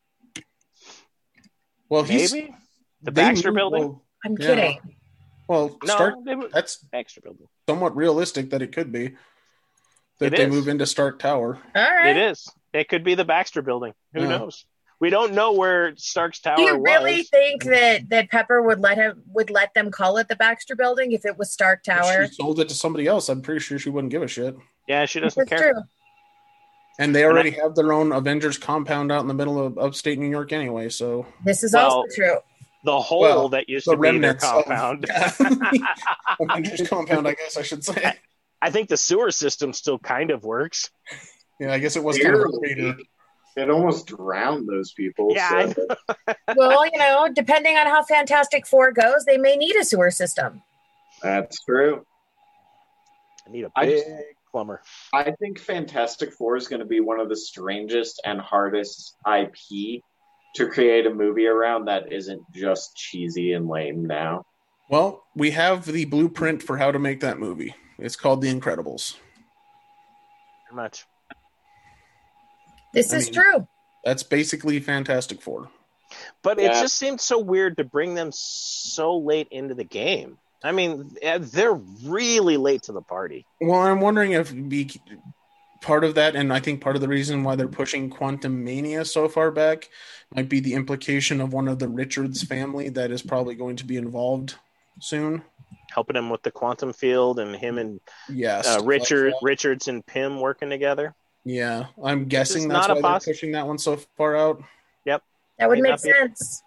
[SPEAKER 6] Well, he's
[SPEAKER 4] Maybe? The
[SPEAKER 6] they
[SPEAKER 4] Baxter
[SPEAKER 6] moved-
[SPEAKER 4] building?
[SPEAKER 3] I'm
[SPEAKER 6] Yeah.
[SPEAKER 3] kidding.
[SPEAKER 6] Well,
[SPEAKER 4] No,
[SPEAKER 6] Stark.
[SPEAKER 4] they
[SPEAKER 6] That's
[SPEAKER 4] Baxter building.
[SPEAKER 6] somewhat realistic that it could be that
[SPEAKER 4] It
[SPEAKER 6] they
[SPEAKER 4] is.
[SPEAKER 6] move into Stark Tower.
[SPEAKER 3] All right.
[SPEAKER 4] It is. It could be the Baxter building. Who
[SPEAKER 6] Yeah.
[SPEAKER 4] knows? We don't know where Stark's tower
[SPEAKER 3] Do you really
[SPEAKER 4] was.
[SPEAKER 3] think that Pepper would let them call it the Baxter Building if it was Stark
[SPEAKER 6] If
[SPEAKER 3] Tower?
[SPEAKER 6] she sold it to somebody else, I'm pretty sure she wouldn't give a shit.
[SPEAKER 4] Yeah, she doesn't
[SPEAKER 3] That's
[SPEAKER 4] care.
[SPEAKER 3] true.
[SPEAKER 6] And they already have their own Avengers compound out in the middle of upstate New York anyway, so
[SPEAKER 3] This is
[SPEAKER 4] Well,
[SPEAKER 3] also true.
[SPEAKER 4] The hole
[SPEAKER 6] Well,
[SPEAKER 4] that used
[SPEAKER 6] the
[SPEAKER 4] to be their
[SPEAKER 6] remnants of
[SPEAKER 4] compound.
[SPEAKER 6] Avengers compound, I guess I should say.
[SPEAKER 4] I think the sewer system still kind of works.
[SPEAKER 6] Yeah, I guess it was kind of a
[SPEAKER 5] Barely.
[SPEAKER 6] crater.
[SPEAKER 5] It almost drowned those people.
[SPEAKER 4] Yeah,
[SPEAKER 5] so.
[SPEAKER 3] Well, depending on how Fantastic Four goes, they may need a sewer system.
[SPEAKER 5] That's true.
[SPEAKER 4] I need a
[SPEAKER 5] I
[SPEAKER 4] big
[SPEAKER 5] just-
[SPEAKER 4] plumber.
[SPEAKER 5] I think Fantastic Four is going to be one of the strangest and hardest IP to create a movie around that isn't just cheesy and lame now.
[SPEAKER 6] Well, we have the blueprint for how to make that movie. It's called The Incredibles.
[SPEAKER 4] Very much.
[SPEAKER 3] This
[SPEAKER 6] I
[SPEAKER 3] is
[SPEAKER 6] mean-
[SPEAKER 3] true.
[SPEAKER 6] That's basically Fantastic Four.
[SPEAKER 4] But it
[SPEAKER 5] Yeah.
[SPEAKER 4] just seemed so weird to bring them so late into the game. I mean, they're really late to the party.
[SPEAKER 6] Well, I'm wondering if part of that, and I think part of the reason why they're pushing Quantum Mania so far back might be the implication of one of the Richards family that is probably going to be involved soon.
[SPEAKER 4] Helping him with the quantum field and him and
[SPEAKER 6] Yes.
[SPEAKER 4] Richards and Pym working together.
[SPEAKER 6] Yeah, I'm guessing
[SPEAKER 4] is
[SPEAKER 6] that's
[SPEAKER 4] not
[SPEAKER 6] why
[SPEAKER 4] a
[SPEAKER 6] they're pushing that one so far out.
[SPEAKER 3] That would
[SPEAKER 4] May
[SPEAKER 3] make
[SPEAKER 4] not be-
[SPEAKER 3] sense.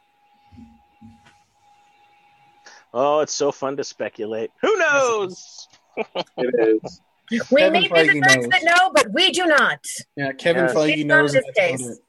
[SPEAKER 4] Oh, it's so fun to speculate. Who knows?
[SPEAKER 5] It is.
[SPEAKER 3] We
[SPEAKER 6] Kevin
[SPEAKER 3] may be the
[SPEAKER 6] Feige
[SPEAKER 3] ones
[SPEAKER 6] knows.
[SPEAKER 3] that know, but we do not.
[SPEAKER 6] Yeah, Kevin
[SPEAKER 4] Yes.
[SPEAKER 6] Feige
[SPEAKER 3] It's
[SPEAKER 6] knows
[SPEAKER 3] not
[SPEAKER 6] that's
[SPEAKER 3] this
[SPEAKER 6] about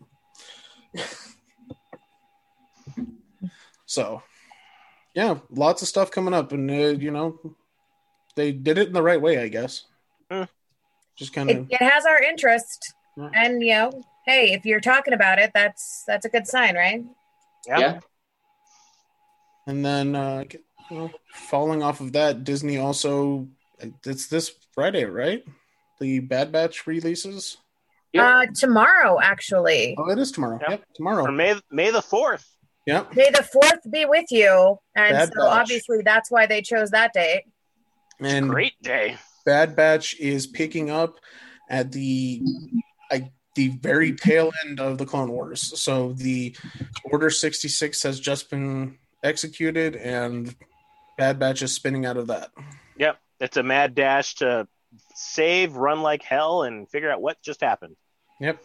[SPEAKER 6] it. So, yeah, lots of stuff coming up, and they did it in the right way, I guess.
[SPEAKER 4] Mm.
[SPEAKER 6] Just kind
[SPEAKER 3] It,
[SPEAKER 6] of,
[SPEAKER 3] it has our interest,
[SPEAKER 6] Yeah.
[SPEAKER 3] and hey, if you're talking about it, that's a good sign, right?
[SPEAKER 5] Yeah.
[SPEAKER 6] and then falling off of that, Disney also, it's this Friday, right? The Bad Batch releases.
[SPEAKER 5] Yep.
[SPEAKER 3] Tomorrow, actually.
[SPEAKER 6] Oh, it is tomorrow.
[SPEAKER 4] Yep.
[SPEAKER 6] Yep, tomorrow.
[SPEAKER 4] For May the 4th.
[SPEAKER 6] Yep.
[SPEAKER 3] May the 4th be with you, and
[SPEAKER 6] Bad
[SPEAKER 3] so
[SPEAKER 6] Batch.
[SPEAKER 3] obviously that's why they chose that date.
[SPEAKER 6] And
[SPEAKER 4] Great day.
[SPEAKER 6] Bad Batch is picking up at I the very tail end of the Clone Wars. So the Order 66 has just been executed, and Bad Batch is spinning out of that.
[SPEAKER 4] Yep. It's a mad dash to save, run like hell, and figure out what just happened.
[SPEAKER 6] Yep.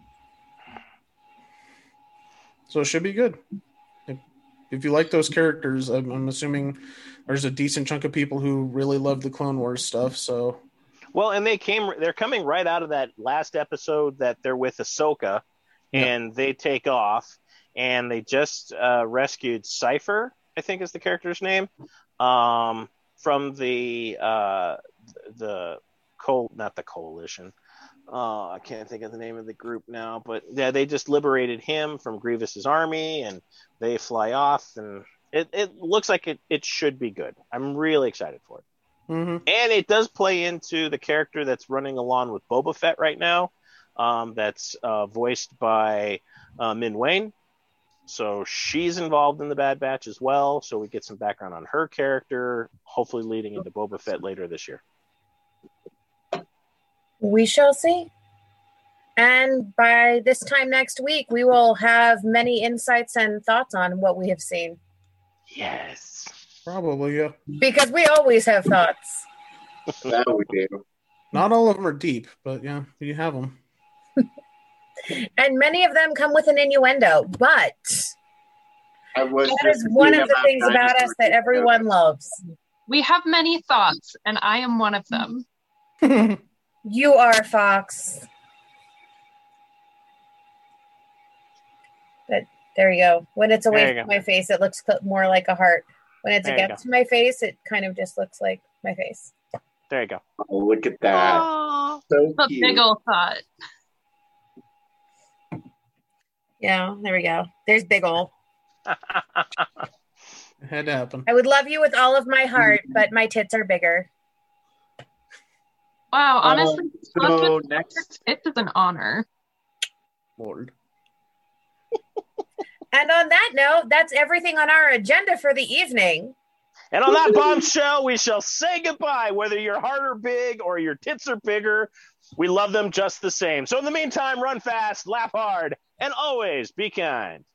[SPEAKER 6] So it should be good. If you like those characters, I'm assuming there's a decent chunk of people who really love the Clone Wars stuff. So,
[SPEAKER 4] well, and they're coming right out of that last episode that they're with Ahsoka, and they take off, and they just rescued Cypher, I think is the character's name, from the not the Coalition. I can't think of the name of the group now, but yeah, they just liberated him from Grievous's army, and they fly off, and it looks like it should be good. I'm really excited for it.
[SPEAKER 6] Mm-hmm.
[SPEAKER 4] And it does play into the character that's running along with Boba Fett right now, that's voiced by Min Wayne. So she's involved in the Bad Batch as well, so we get some background on her character, hopefully leading into Boba Fett later this year.
[SPEAKER 3] We shall see. And by this time next week, we will have many insights and thoughts on what we have seen.
[SPEAKER 4] Yes.
[SPEAKER 6] Probably, yeah.
[SPEAKER 3] Because we always have thoughts.
[SPEAKER 5] That we do.
[SPEAKER 6] Not all of them are deep, but yeah, you have them.
[SPEAKER 3] And many of them come with an innuendo, but that is one of the things about us that everyone loves.
[SPEAKER 2] We have many thoughts, and I am one of them.
[SPEAKER 3] You are, Fox. But there you go. When it's away from my face, it looks more like a heart. When it's against my face, it kind of just looks like my face.
[SPEAKER 4] There you go.
[SPEAKER 5] Oh, look at that.
[SPEAKER 2] Oh,
[SPEAKER 5] So
[SPEAKER 2] a
[SPEAKER 5] cute.
[SPEAKER 2] big old thought.
[SPEAKER 3] Yeah, there we go. There's big ol'.
[SPEAKER 6] It had to happen.
[SPEAKER 3] I would love you with all of my heart, but my tits are bigger.
[SPEAKER 2] Wow, honestly,
[SPEAKER 5] So next,
[SPEAKER 2] it is an honor.
[SPEAKER 6] Lord.
[SPEAKER 3] And on that note, that's everything on our agenda for the evening.
[SPEAKER 4] And on that bombshell, we shall say goodbye, whether your heart are big or your tits are bigger. We love them just the same. So in the meantime, run fast, laugh hard, and always be kind.